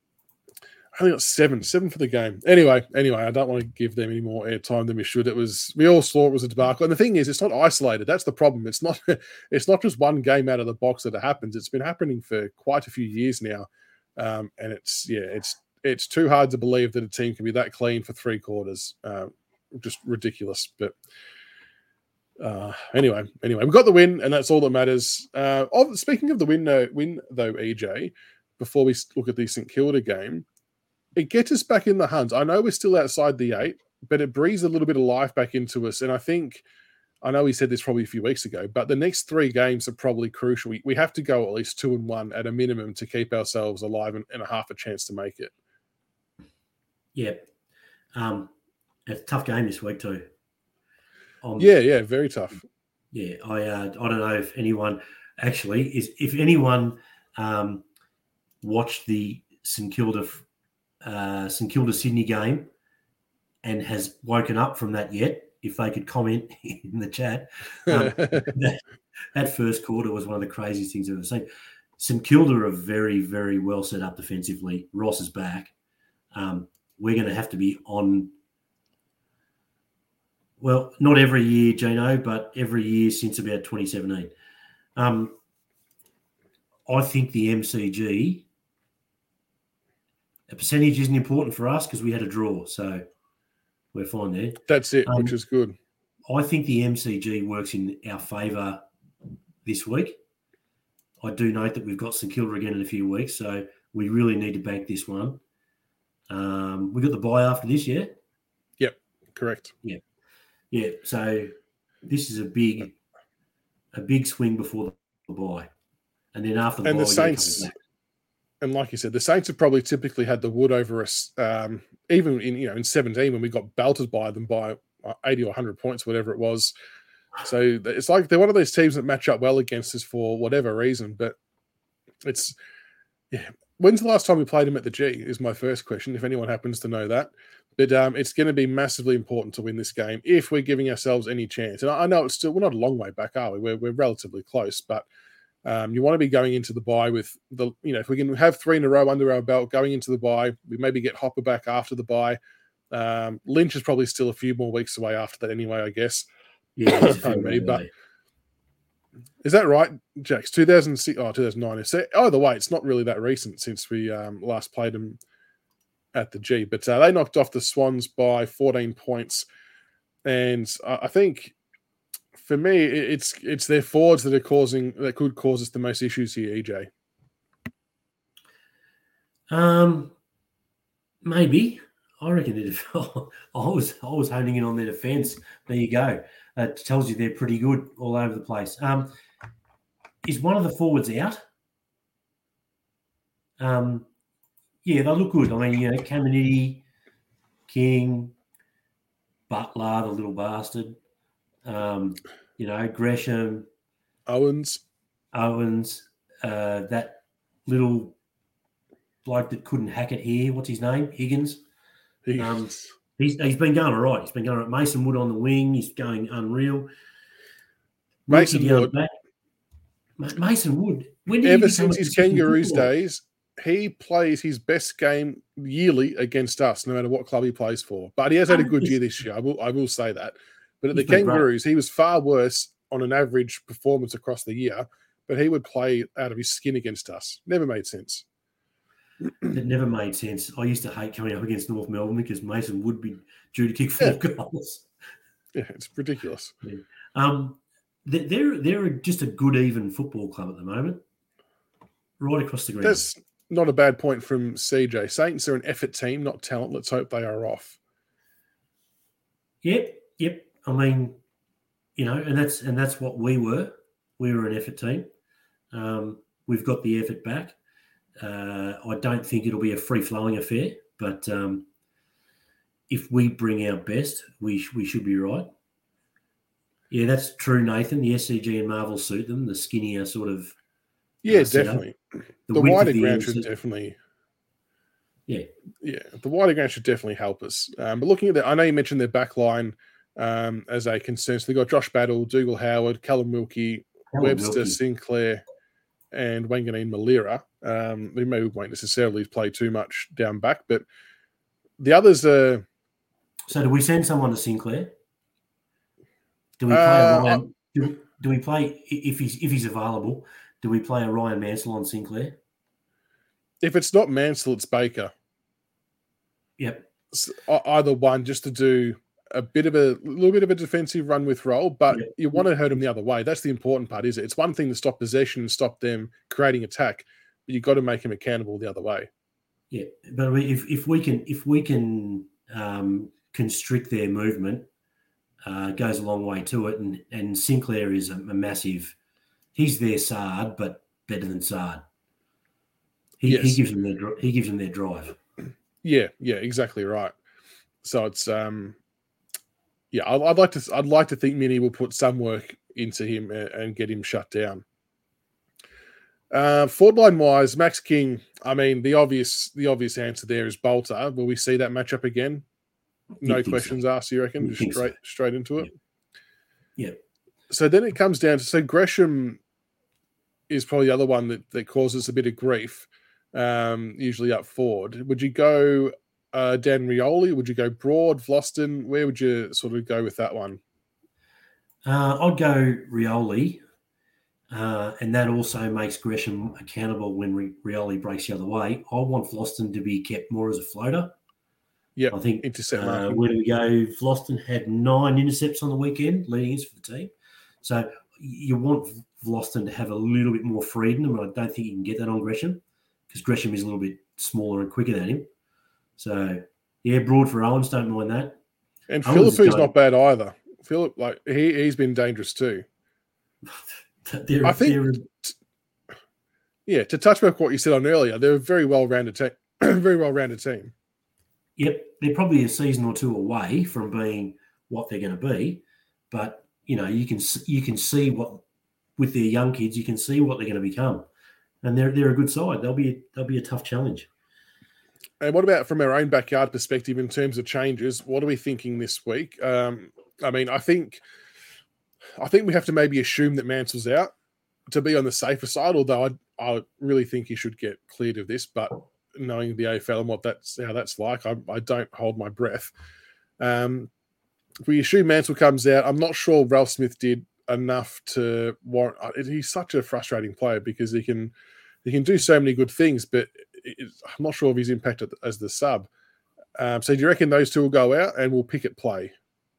A: I only got seven, seven for the game. Anyway, anyway, I don't want to give them any more airtime than we should. It was we all saw it was a debacle, and the thing is, it's not isolated. That's the problem. It's not. It's not just one game out of the box that it happens. It's been happening for quite a few years now, um, and it's yeah, it's it's too hard to believe that a team can be that clean for three quarters. Uh, just ridiculous, but. Uh, anyway, anyway, we got the win, and that's all that matters. Uh, of, speaking of the win, though, win though, E J, before we look at the St Kilda game, it gets us back in the hunt. I know we're still outside the eight, but it breathes a little bit of life back into us. And I think, I know we said this probably a few weeks ago, but the next three games are probably crucial. We, we have to go at least two and one at a minimum to keep ourselves alive and, and a half a chance to make it.
B: Yeah, um, it's a tough game this week too.
A: Um, yeah, yeah, very tough.
B: Yeah, I uh, I don't know if anyone actually is if anyone um, watched the St Kilda uh, St Kilda Sydney game and has woken up from that yet. If they could comment in the chat, um, that, that first quarter was one of the craziest things I've ever seen. St Kilda are very, very well set up defensively. Ross is back. Um, we're going to have to be on. Well, not every year, Gino, but every year since about twenty seventeen. Um, I think the M C G, a percentage isn't important for us because we had a draw, so we're fine there.
A: That's it,
B: um,
A: which is good.
B: I think the M C G works in our favour this week. I do note that we've got St Kilda again in a few weeks, so we really need to bank this one. Um, we got the bye after this, yeah?
A: Yep, correct.
B: Yeah. Yeah, so this is a big, a big swing before the bye, and then after the
A: and
B: bye,
A: the Saints, and like you said, the Saints have probably typically had the wood over us, um, even in you know in seventeen when we got belted by them by eighty or one hundred points, whatever it was. So it's like they're one of those teams that match up well against us for whatever reason. But it's yeah. When's the last time we played them at the G? Is my first question. If anyone happens to know that. But um, it's going to be massively important to win this game if we're giving ourselves any chance. And I know it's still we're not a long way back, are we? We're we're relatively close, but um, you want to be going into the bye with the you know if we can have three in a row under our belt going into the bye, we maybe get Hopper back after the bye. Um, Lynch is probably still a few more weeks away after that anyway, I guess.
B: Yeah,
A: pardon me, but is that right, Jax? two thousand six, oh, two thousand nine. So either way, it's not really that recent since we um, last played them at the G, but uh, they knocked off the Swans by fourteen points, and uh, I think for me it's it's their forwards that are causing that could cause us the most issues here. E J,
B: um, Maybe. I reckon it. I was I was honing in on their defence. There you go. It tells you they're pretty good all over the place. Um, is one of the forwards out? Um, yeah, they look good. I mean, you know, Caminiti, King, Butler, the little bastard. Um, you know, Gresham,
A: Owens,
B: Owens, uh, that little bloke that couldn't hack it here. What's his name? Higgins.
A: He,
B: Um, he's he's been going all right. He's been going all right. Mason Wood on the wing. He's going unreal.
A: Mason Wood.
B: Back. Mason Wood. When did
A: ever
B: he
A: since his Kangaroos days, he plays his best game yearly against us, no matter what club he plays for. But he has had a good year this year. I will I will say that. But at the Kangaroos, he was far worse on an average performance across the year. But he would play out of his skin against us. Never made sense.
B: It never made sense. I used to hate coming up against North Melbourne because Mason would be due to kick four yeah. goals.
A: Yeah, it's ridiculous.
B: Yeah. Um, they're they're just a good even football club at the moment, right across the ground.
A: That's not a bad point from C J. Saints are an effort team, not talent. Let's hope they are off.
B: Yep, yep. I mean, you know, and that's and that's what we were. We were an effort team. Um, we've got the effort back. Uh, I don't think it'll be a free-flowing affair, but um, if we bring our best, we sh- we should be right. Yeah, that's true, Nathan. The S C G and Marvel suit them. The skinnier sort of
A: yeah, uh, definitely. The, the wider the ground should suit. definitely.
B: Yeah,
A: yeah. The wider ground should definitely help us. Um, but looking at that, I know you mentioned their back line um, as a concern. So they got Josh Battle, Dougal Howard, Callum Wilkie, Callum Webster, Wilkie. Sinclair, and Wanganeen Malira. Um, they maybe won't necessarily play too much down back, but the others are.
B: So, do we send someone to Sinclair? Do we play uh, a Ryan? Do, do we play if he's if he's available? Do we play a Ryan Mansell on Sinclair?
A: If it's not Mansell, it's Baker.
B: Yep.
A: So, either one, just to do a bit of a little bit of a defensive run with roll, but yep. you want to hurt them the other way. That's the important part, is it? It's one thing to stop possession and stop them creating attack, but you've got to make them accountable the other way.
B: Yeah, but if if we can if we can um, constrict their movement, uh, goes a long way to it. And and Sinclair is a, a massive. He's their Sard, but better than Sard. He, yes. he gives them their he gives them their drive.
A: Yeah, yeah, exactly right. So it's um. Yeah, I'd like to. I'd like to think Mini will put some work into him and get him shut down. Uh, forward line wise, Max King. I mean, the obvious, the obvious answer there is Bolter. Will we see that matchup again? No questions so. asked. You reckon? You Just straight, so. straight into it.
B: Yeah. yeah.
A: So then it comes down to so Gresham is probably the other one that that causes a bit of grief. Um, usually up forward. Would you go? Uh, Dan Rioli? Would you go Broad, Vlosten? Where would you sort of go with that one?
B: Uh, I'd go Rioli, uh, and that also makes Gresham accountable when Re- Rioli breaks the other way. I want Vlosten to be kept more as a floater.
A: Yeah,
B: I think.
A: Intercept
B: uh, where do we go? Vlosten had nine intercepts on the weekend, leading us for the team. So you want Vlosten to have a little bit more freedom, and I don't think you can get that on Gresham because Gresham is a little bit smaller and quicker than him. So, yeah, Broad for Owens, don't mind that.
A: And Philippu's not bad either. Philip, like, he, he's been dangerous too.
B: they're,
A: I think, t- yeah, to touch back what you said on earlier, they're a very well-rounded team. very well-rounded team.
B: Yep, they're probably a season or two away from being what they're going to be. But, you know, you can you can see what, with their young kids, you can see what they're going to become. And they're they're a good side. They'll be they'll be a tough challenge.
A: And what about from our own backyard perspective in terms of changes? What are we thinking this week? Um, I mean, I think I think we have to maybe assume that Mansell's out to be on the safer side, although I I really think he should get cleared of this. But knowing the A F L and what that's how that's like, I, I don't hold my breath. Um, if we assume Mansell comes out, I'm not sure Ralph Smith did enough to warrant. He's such a frustrating player because he can he can do so many good things, but I'm not sure of his impact as the sub. Um, so do you reckon those two will go out and will Pickett play?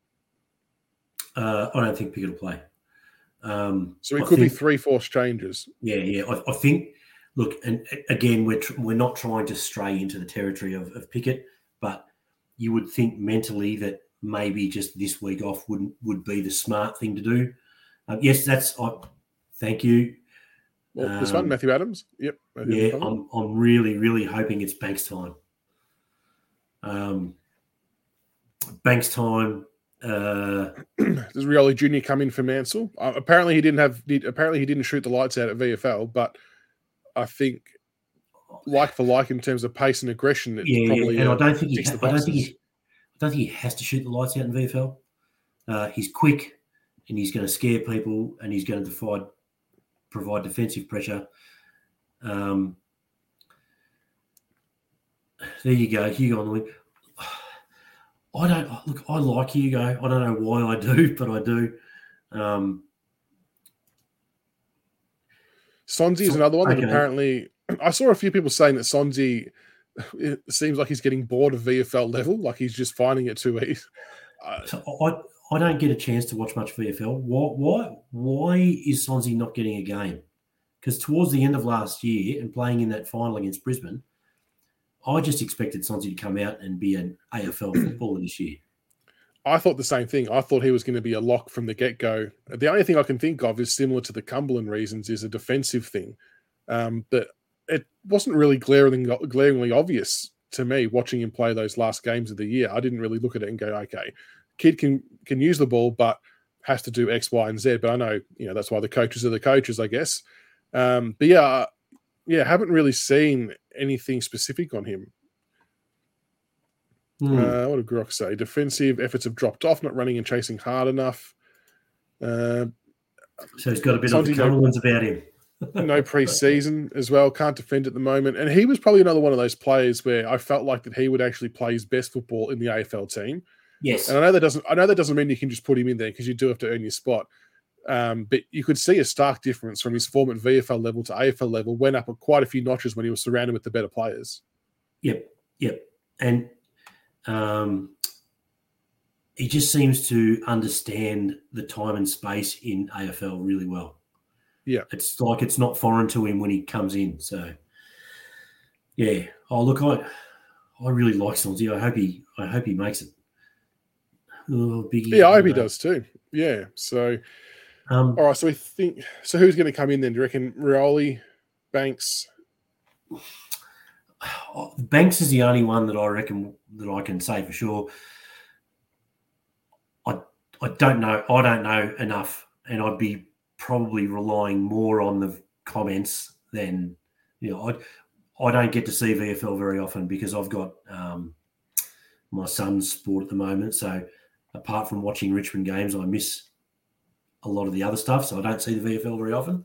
B: Uh, I don't think Pickett will play. Um,
A: so it
B: I
A: could
B: think,
A: be three forced changes.
B: Yeah, yeah. I, I think look, and again, we're tr- we're not trying to stray into the territory of, of Pickett, but you would think mentally that maybe just this week off would would be the smart thing to do. Um, yes, that's. I, thank you.
A: Well, this one,
B: Um,
A: Matthew Adams. Yep. Matthew
B: yeah,
A: Adams.
B: I'm I'm really really hoping it's Banks time. Um, Banks time. Uh,
A: Does Rioli Junior come in for Mansell? Uh, apparently, he didn't have. Did, apparently, he didn't shoot the lights out at V F L, but I think like for like in terms of pace and aggression, it's
B: yeah,
A: probably
B: yeah, and
A: uh,
B: I don't think he.
A: ticks
B: Ha-
A: the
B: I don't think
A: boxes.
B: he. I don't think he has to shoot the lights out in V F L. Uh, he's quick, and he's going to scare people, and he's going to provide provide defensive pressure. Um, there you go, Hugo on the wing. I don't look. I like Hugo. I don't know why I do, but I do. Um,
A: Sonzi is
B: so,
A: another one that
B: okay.
A: apparently I saw a few people saying that Sonzi it seems like he's getting bored of V F L level, like he's just finding it too easy. Uh,
B: So I, I don't get a chance to watch much V F L. Why why why is Sonzi not getting a game? Because towards the end of last year and playing in that final against Brisbane, I just expected Sonzi to come out and be an A F L footballer this year.
A: I thought the same thing. I thought he was going to be a lock from the get-go. The only thing I can think of is similar to the Cumberland reasons is a defensive thing. Um, but it wasn't really glaringly, glaringly obvious to me watching him play those last games of the year. I didn't really look at it and go, okay, kid can can use the ball, but has to do X, Y, and Z. But I know, you know, that's why the coaches are the coaches, I guess. Um, but yeah, yeah, haven't really seen anything specific on him.
B: Hmm.
A: Uh, what did Grock say? Defensive efforts have dropped off, not running and chasing hard enough. Uh,
B: So he's got a bit
A: Sonzi
B: of the
A: no-
B: Cumberlands about him.
A: no pre-season as well, can't defend at the moment. And he was probably another one of those players where I felt like that he would actually play his best football in the A F L team.
B: Yes.
A: And I know that doesn't I know that doesn't mean you can just put him in there because you do have to earn your spot. Um, but you could see a stark difference from his form at V F L level to A F L level, went up quite a few notches when he was surrounded with the better players.
B: Yep, yep. And um, he just seems to understand the time and space in A F L really well.
A: Yeah.
B: It's like it's not foreign to him when he comes in. So, yeah. Oh, look, I I really like Sonzi. I hope he I hope he makes it. Oh, Biggie.
A: Yeah, I hope he does too. Yeah. So,
B: Um,
A: all right. So we think. So who's going to come in then? Do you reckon Rioli, Banks?
B: Banks is the only one that I reckon that I can say for sure. I I don't know. I don't know enough, and I'd be probably relying more on the comments than you know. I I don't get to see V F L very often because I've got um, my son's sport at the moment. So apart from watching Richmond games, I miss a lot of the other stuff. So I don't see the V F L very often.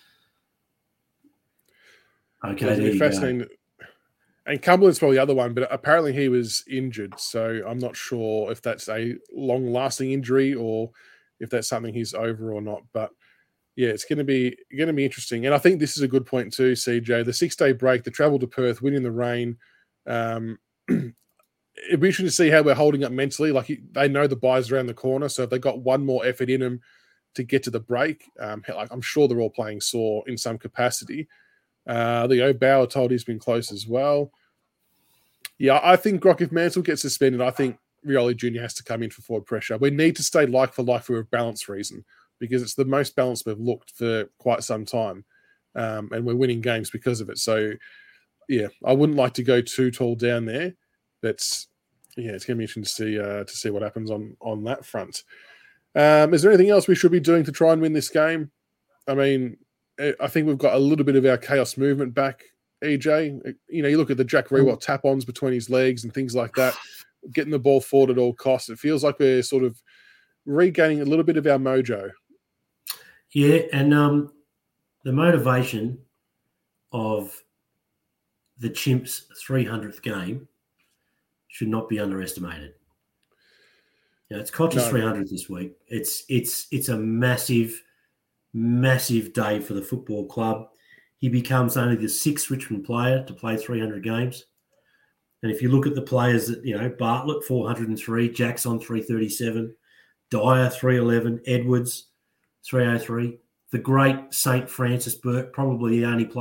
B: Okay,
A: Well,
B: there
A: it'd be
B: you
A: fascinating.
B: go.
A: And Cumberland's probably the other one, but apparently he was injured. So I'm not sure if that's a long-lasting injury or if that's something he's over or not. But yeah, it's going to be going to be interesting. And I think this is a good point too, C J. The six-day break, the travel to Perth, win in the rain. Um, it'd be interesting to see how we're holding up mentally. Like they know the bye's around the corner, so if they got one more effort in them to get to the break, um, like I'm sure they're all playing sore in some capacity. Uh, the O Bauer told he's been close as well. Yeah, I think Grock, if Mansell gets suspended, I think Rioli Junior has to come in for forward pressure. We need to stay like for like for a balanced reason because it's the most balanced we've looked for quite some time. Um, and we're winning games because of it. So, yeah, I wouldn't like to go too tall down there. That's, yeah, it's going to be interesting to see uh, to see what happens on, on that front. Um, is there anything else we should be doing to try and win this game? I mean, I think we've got a little bit of our chaos movement back, E J. You know, you look at the Jack Rewalt tap-ons between his legs and things like that, getting the ball forward at all costs. It feels like we're sort of regaining a little bit of our mojo.
B: Yeah, and um, the motivation of the Chimps' three hundredth game should not be underestimated. You know, it's Koch's
A: No.
B: three hundredth this week. It's it's it's a massive, massive day for the football club. He becomes only the sixth Richmond player to play three hundred games. And if you look at the players that, you know, Bartlett, four hundred three, Jackson, three thirty-seven, Dyer, three eleven, Edwards, three oh three. The great Saint Francis Burke, probably the only player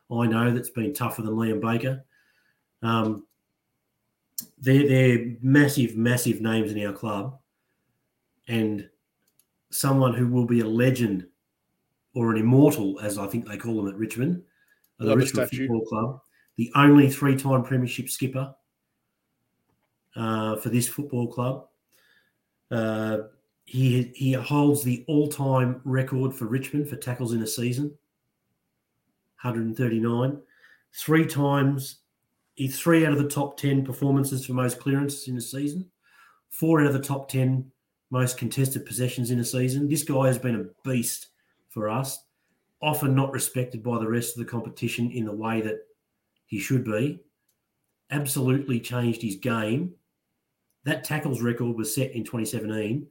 B: I know that's been tougher than Liam Baker. Um, they're, they're massive, massive names in our club, and someone who will be a legend or an immortal, as I think they call them at Richmond, the
A: Love a
B: Richmond
A: statue.
B: Football Club, the only three-time premiership skipper uh, for this football club. Uh, he he holds the all-time record for Richmond for tackles in a season, one hundred thirty-nine. Three times, he's three out of the top ten performances for most clearances in a season, four out of the top ten most contested possessions in a season. This guy has been a beast for us, often not respected by the rest of the competition in the way that he should be. Absolutely changed his game. That tackles record was set in twenty seventeen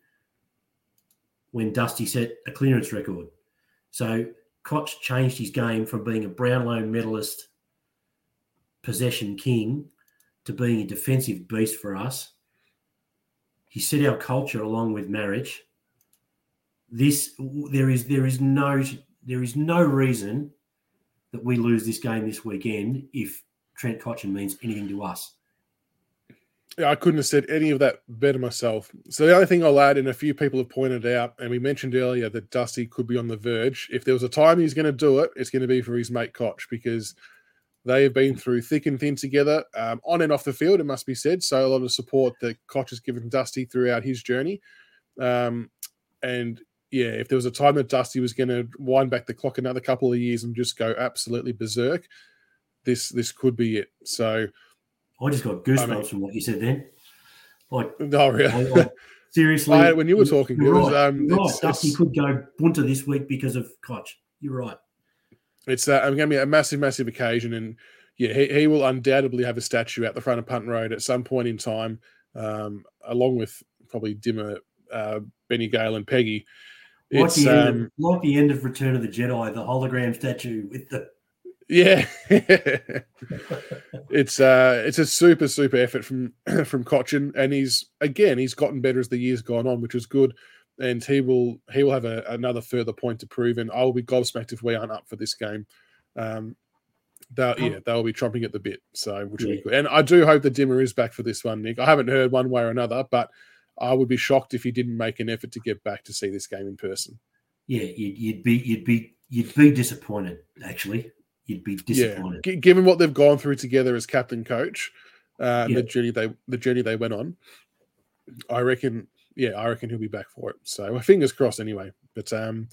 B: when Dusty set a clearance record. So Koch changed his game from being a Brownlow medalist possession king to being a defensive beast for us. He set our culture along with marriage. This there is there is no there is no reason that we lose this game this weekend if Trent Cotchin means anything to us.
A: Yeah, I couldn't have said any of that better myself. So the only thing I'll add, and a few people have pointed out, and we mentioned earlier that Dusty could be on the verge. If there was a time he's going to do it, it's going to be for his mate Koch, because they have been through thick and thin together, um, on and off the field, it must be said. So a lot of support that Koch has given Dusty throughout his journey. Um, and yeah, if there was a time that Dusty was going to wind back the clock another couple of years and just go absolutely berserk, this this could be it. So
B: I just got goosebumps
A: I mean,
B: from what you said then. Like,
A: no, really.
B: I, I, seriously,
A: I, when you were talking,
B: you're
A: it was,
B: right.
A: um,
B: You're right.
A: it's,
B: Dusty
A: it's,
B: could go bunter this week because of Koch. You're right.
A: It's uh, going to be a massive, massive occasion, and yeah, he, he will undoubtedly have a statue out the front of Punt Road at some point in time, um, along with probably Dimmer, uh, Benny Gale, and Peggy.
B: Like
A: It's
B: the, end
A: um,
B: of, like the end of Return of the Jedi, the hologram statue with the
A: yeah, it's uh, it's a super, super effort from from Cotchin, and he's again he's gotten better as the years gone on, which is good. And he will he will have a, another further point to prove, and I will be gobsmacked if we aren't up for this game. Um, they'll, yeah, they'll be chomping at the bit, so which will
B: yeah.
A: be good. And I do hope that Dimmer is back for this one, Nick. I haven't heard one way or another, but I would be shocked if he didn't make an effort to get back to see this game in person.
B: Yeah, you'd, you'd be you'd be you'd be disappointed. Actually, you'd be disappointed.
A: Yeah, G- given what they've gone through together as captain coach, uh,
B: yeah.
A: the journey they the journey they went on, I reckon. Yeah, I reckon he'll be back for it. So well, fingers crossed anyway. But um,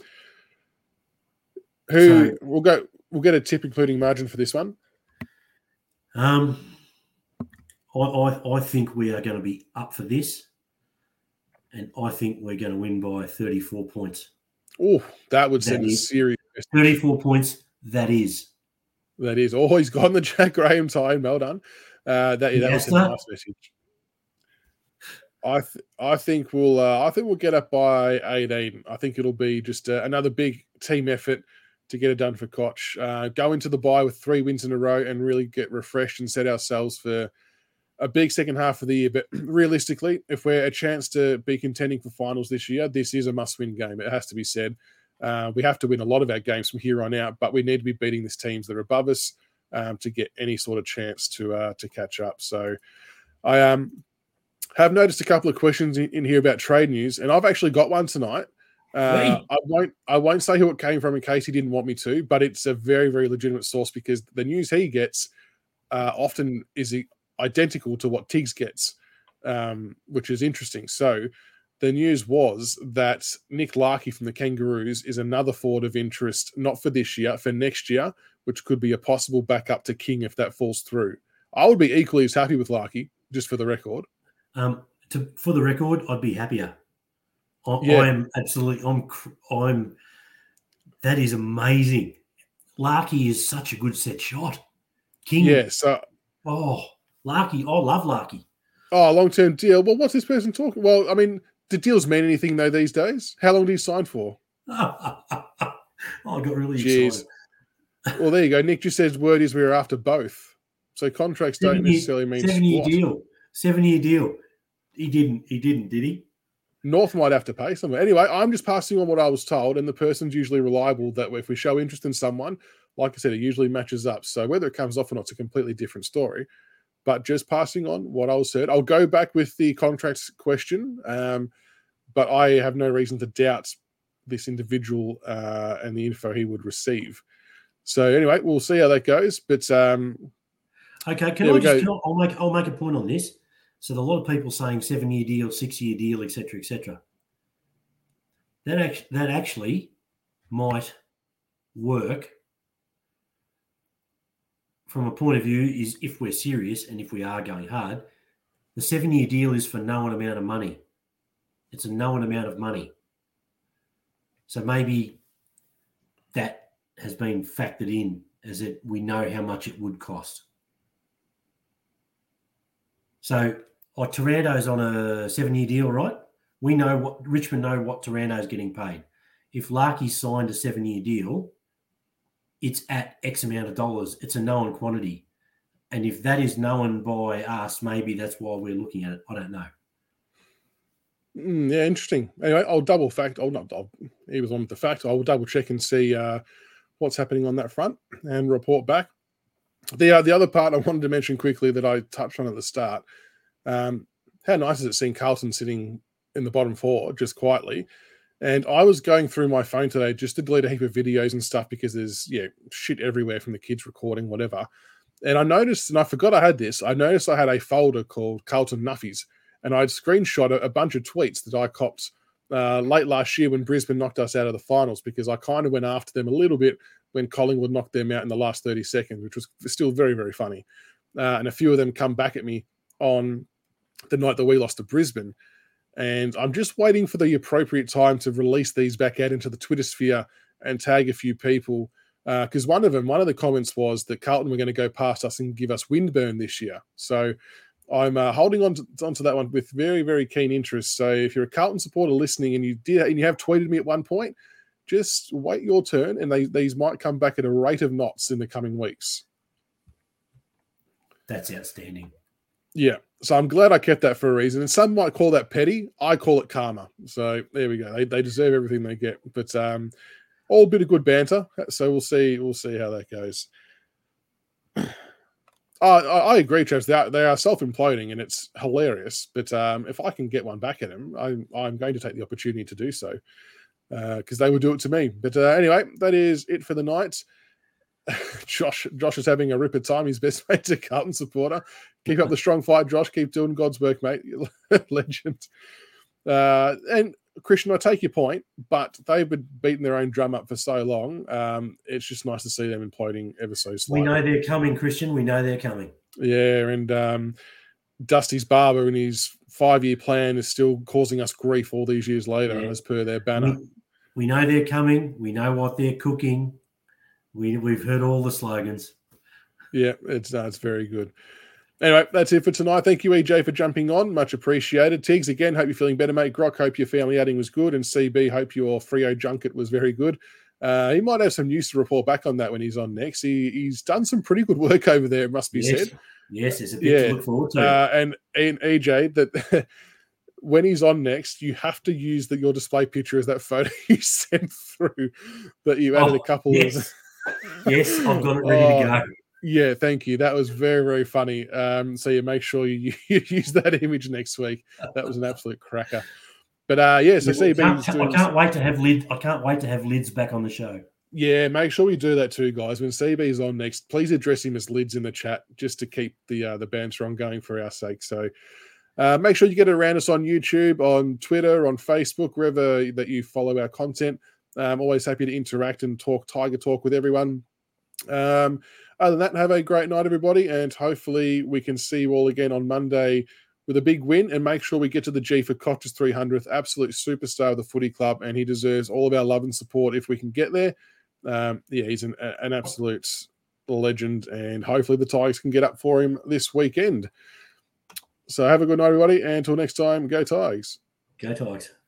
A: who so, we'll go? We'll get a tip, including margin for this one.
B: Um, I, I I think we are going to be up for this, and I think we're going to win by thirty-four points.
A: Oh, that would
B: that
A: send
B: is,
A: a serious
B: thirty-four points. That is.
A: That is. Oh, he's got the Jack Graham time. Well done. Uh, that yeah, that was a nice message. I th- I think we'll uh, I think we'll get up by eighteen. I think it'll be just uh, another big team effort to get it done for Koch. Uh, go into the bye with three wins in a row and really get refreshed and set ourselves for a big second half of the year. But realistically, if we're a chance to be contending for finals this year, this is a must-win game. It has to be said. Uh, we have to win a lot of our games from here on out, but we need to be beating these teams that are above us um, to get any sort of chance to uh, to catch up. So I um. have noticed a couple of questions in, in here about trade news, and I've actually got one tonight. Uh, I won't I won't say who it came from in case he didn't want me to, but it's a very, very legitimate source because the news he gets uh, often is identical to what Tiggs gets, um, which is interesting. So the news was that Nick Larkey from the Kangaroos is another forward of interest, not for this year, for next year, which could be a possible backup to King if that falls through. I would be equally as happy with Larkey, just for the record.
B: Um, to, for the record, I'd be happier. I,
A: yeah.
B: I'm absolutely. I'm. I'm. That is amazing. Larkey is such a good set shot. King.
A: Yeah. So.
B: Oh, Larkey. I love Larkey.
A: Oh, long term deal. Well, what's this person talking? Well, I mean, do deals mean anything though these days? How long do you sign for?
B: oh, I got really
A: Jeez.
B: excited.
A: Well, there you go. Nick just says word is we are after both. So contracts don't
B: seven
A: necessarily
B: year,
A: mean
B: seven year
A: squat.
B: deal. Seven year deal. He didn't. He didn't. Did he?
A: North might have to pay something. Anyway, I'm just passing on what I was told, and the person's usually reliable that if we show interest in someone, like I said, it usually matches up. So whether it comes off or not, it's a completely different story. But just passing on what I was said, I'll go back with the contracts question. Um, but I have no reason to doubt this individual uh, and the info he would receive. So anyway, we'll see how that goes. But um,
B: okay, can I just? Can I, I'll make I'll make a point on this. So, a lot of people saying seven-year deal, six-year deal, et cetera, et cetera. That actually that actually might work from a point of view is if we're serious and if we are going hard. The seven-year deal is for known amount of money. It's a known amount of money. So maybe that has been factored in as it we know how much it would cost. So oh, Taranto's on a seven-year deal, right? We know what Richmond know what Taranto's getting paid. If Larky signed a seven-year deal, it's at X amount of dollars. It's a known quantity. And if that is known by us, maybe that's why we're looking at it. I don't know.
A: Mm, yeah, interesting. Anyway, I'll double fact. I'll not. I'll, he was on with the fact. I'll double check and see uh, what's happening on that front and report back. The uh, the other part I wanted to mention quickly that I touched on at the start. Um, how nice is it seeing Carlton sitting in the bottom four just quietly? And I was going through my phone today just to delete a heap of videos and stuff because there's yeah shit everywhere from the kids recording whatever. And I noticed, and I forgot I had this. I noticed I had a folder called Carlton Nuffies, and I'd screenshot a, a bunch of tweets that I copped uh, late last year when Brisbane knocked us out of the finals because I kind of went after them a little bit when Collingwood knocked them out in the last thirty seconds, which was still very, very funny. Uh, and a few of them come back at me on the night that we lost to Brisbane. And I'm just waiting for the appropriate time to release these back out into the Twitter sphere and tag a few people. Because uh, one of them, one of the comments was that Carlton were going to go past us and give us windburn this year. So I'm uh, holding on to, onto that one with very, very keen interest. So if you're a Carlton supporter listening and you did and you have tweeted me at one point, just wait your turn, and they, these might come back at a rate of knots in the coming weeks.
B: That's outstanding.
A: Yeah. So I'm glad I kept that for a reason. And some might call that petty. I call it karma. So there we go. They they deserve everything they get. But um, all a bit of good banter. So we'll see. We'll see how that goes. I, I, I agree, Travis. They are, they are self-imploding, and it's hilarious. But um, if I can get one back at them, I'm I'm going to take the opportunity to do so because uh, they will do it to me. But uh, anyway, that is it for the night. Josh Josh is having a ripper time. His best mate's a Carlton supporter. Keep up the strong fight, Josh. Keep doing God's work, mate. Legend. Uh, and Christian, I take your point, but they've been beating their own drum up for so long. Um, it's just nice to see them imploding ever so slightly.
B: We know they're coming, Christian. We know they're coming.
A: Yeah, and um, Dusty's barber and his five-year plan is still causing us grief all these years later, yeah. as per their banner.
B: We, we know they're coming. We know what they're cooking. We, we've heard all the slogans.
A: Yeah, it's uh, it's very good. Anyway, that's it for tonight. Thank you, E J, for jumping on. Much appreciated. Tiggs, again, hope you're feeling better, mate. Grok, hope your family outing was good. And C B, hope your Freo junket was very good. Uh, he might have some news to report back on that when he's on next. He, he's done some pretty good work over there, it must be
B: yes.
A: said.
B: Yes, it's a bit
A: yeah.
B: to look forward to.
A: Uh, and, and E J, that when he's on next, you have to use the, your display picture as that photo you sent through that you added
B: oh,
A: a couple
B: yes.
A: of...
B: Yes, I've got it ready
A: oh,
B: to go.
A: Yeah, thank you. That was very, very funny. Um, so you make sure you, you use that image next week. That was an absolute cracker. But uh, yeah, so C B.
B: I can't, I can't wait to have lid. I can't wait to have Lids back on the show.
A: Yeah, make sure we do that too, guys. When C B's on next, please address him as Lids in the chat, just to keep the uh, the banter ongoing for our sake. So uh, make sure you get around us on YouTube, on Twitter, on Facebook, wherever that you follow our content. I'm always happy to interact and talk Tiger Talk with everyone. Um, other than that, have a great night, everybody, and hopefully we can see you all again on Monday with a big win, and make sure we get to the G for Koch's three hundredth. Absolute superstar of the footy club, and he deserves all of our love and support if we can get there. Um, yeah, he's an, an absolute legend, and hopefully the Tigers can get up for him this weekend. So have a good night, everybody, and until next time, go Tigers.
B: Go Tigers.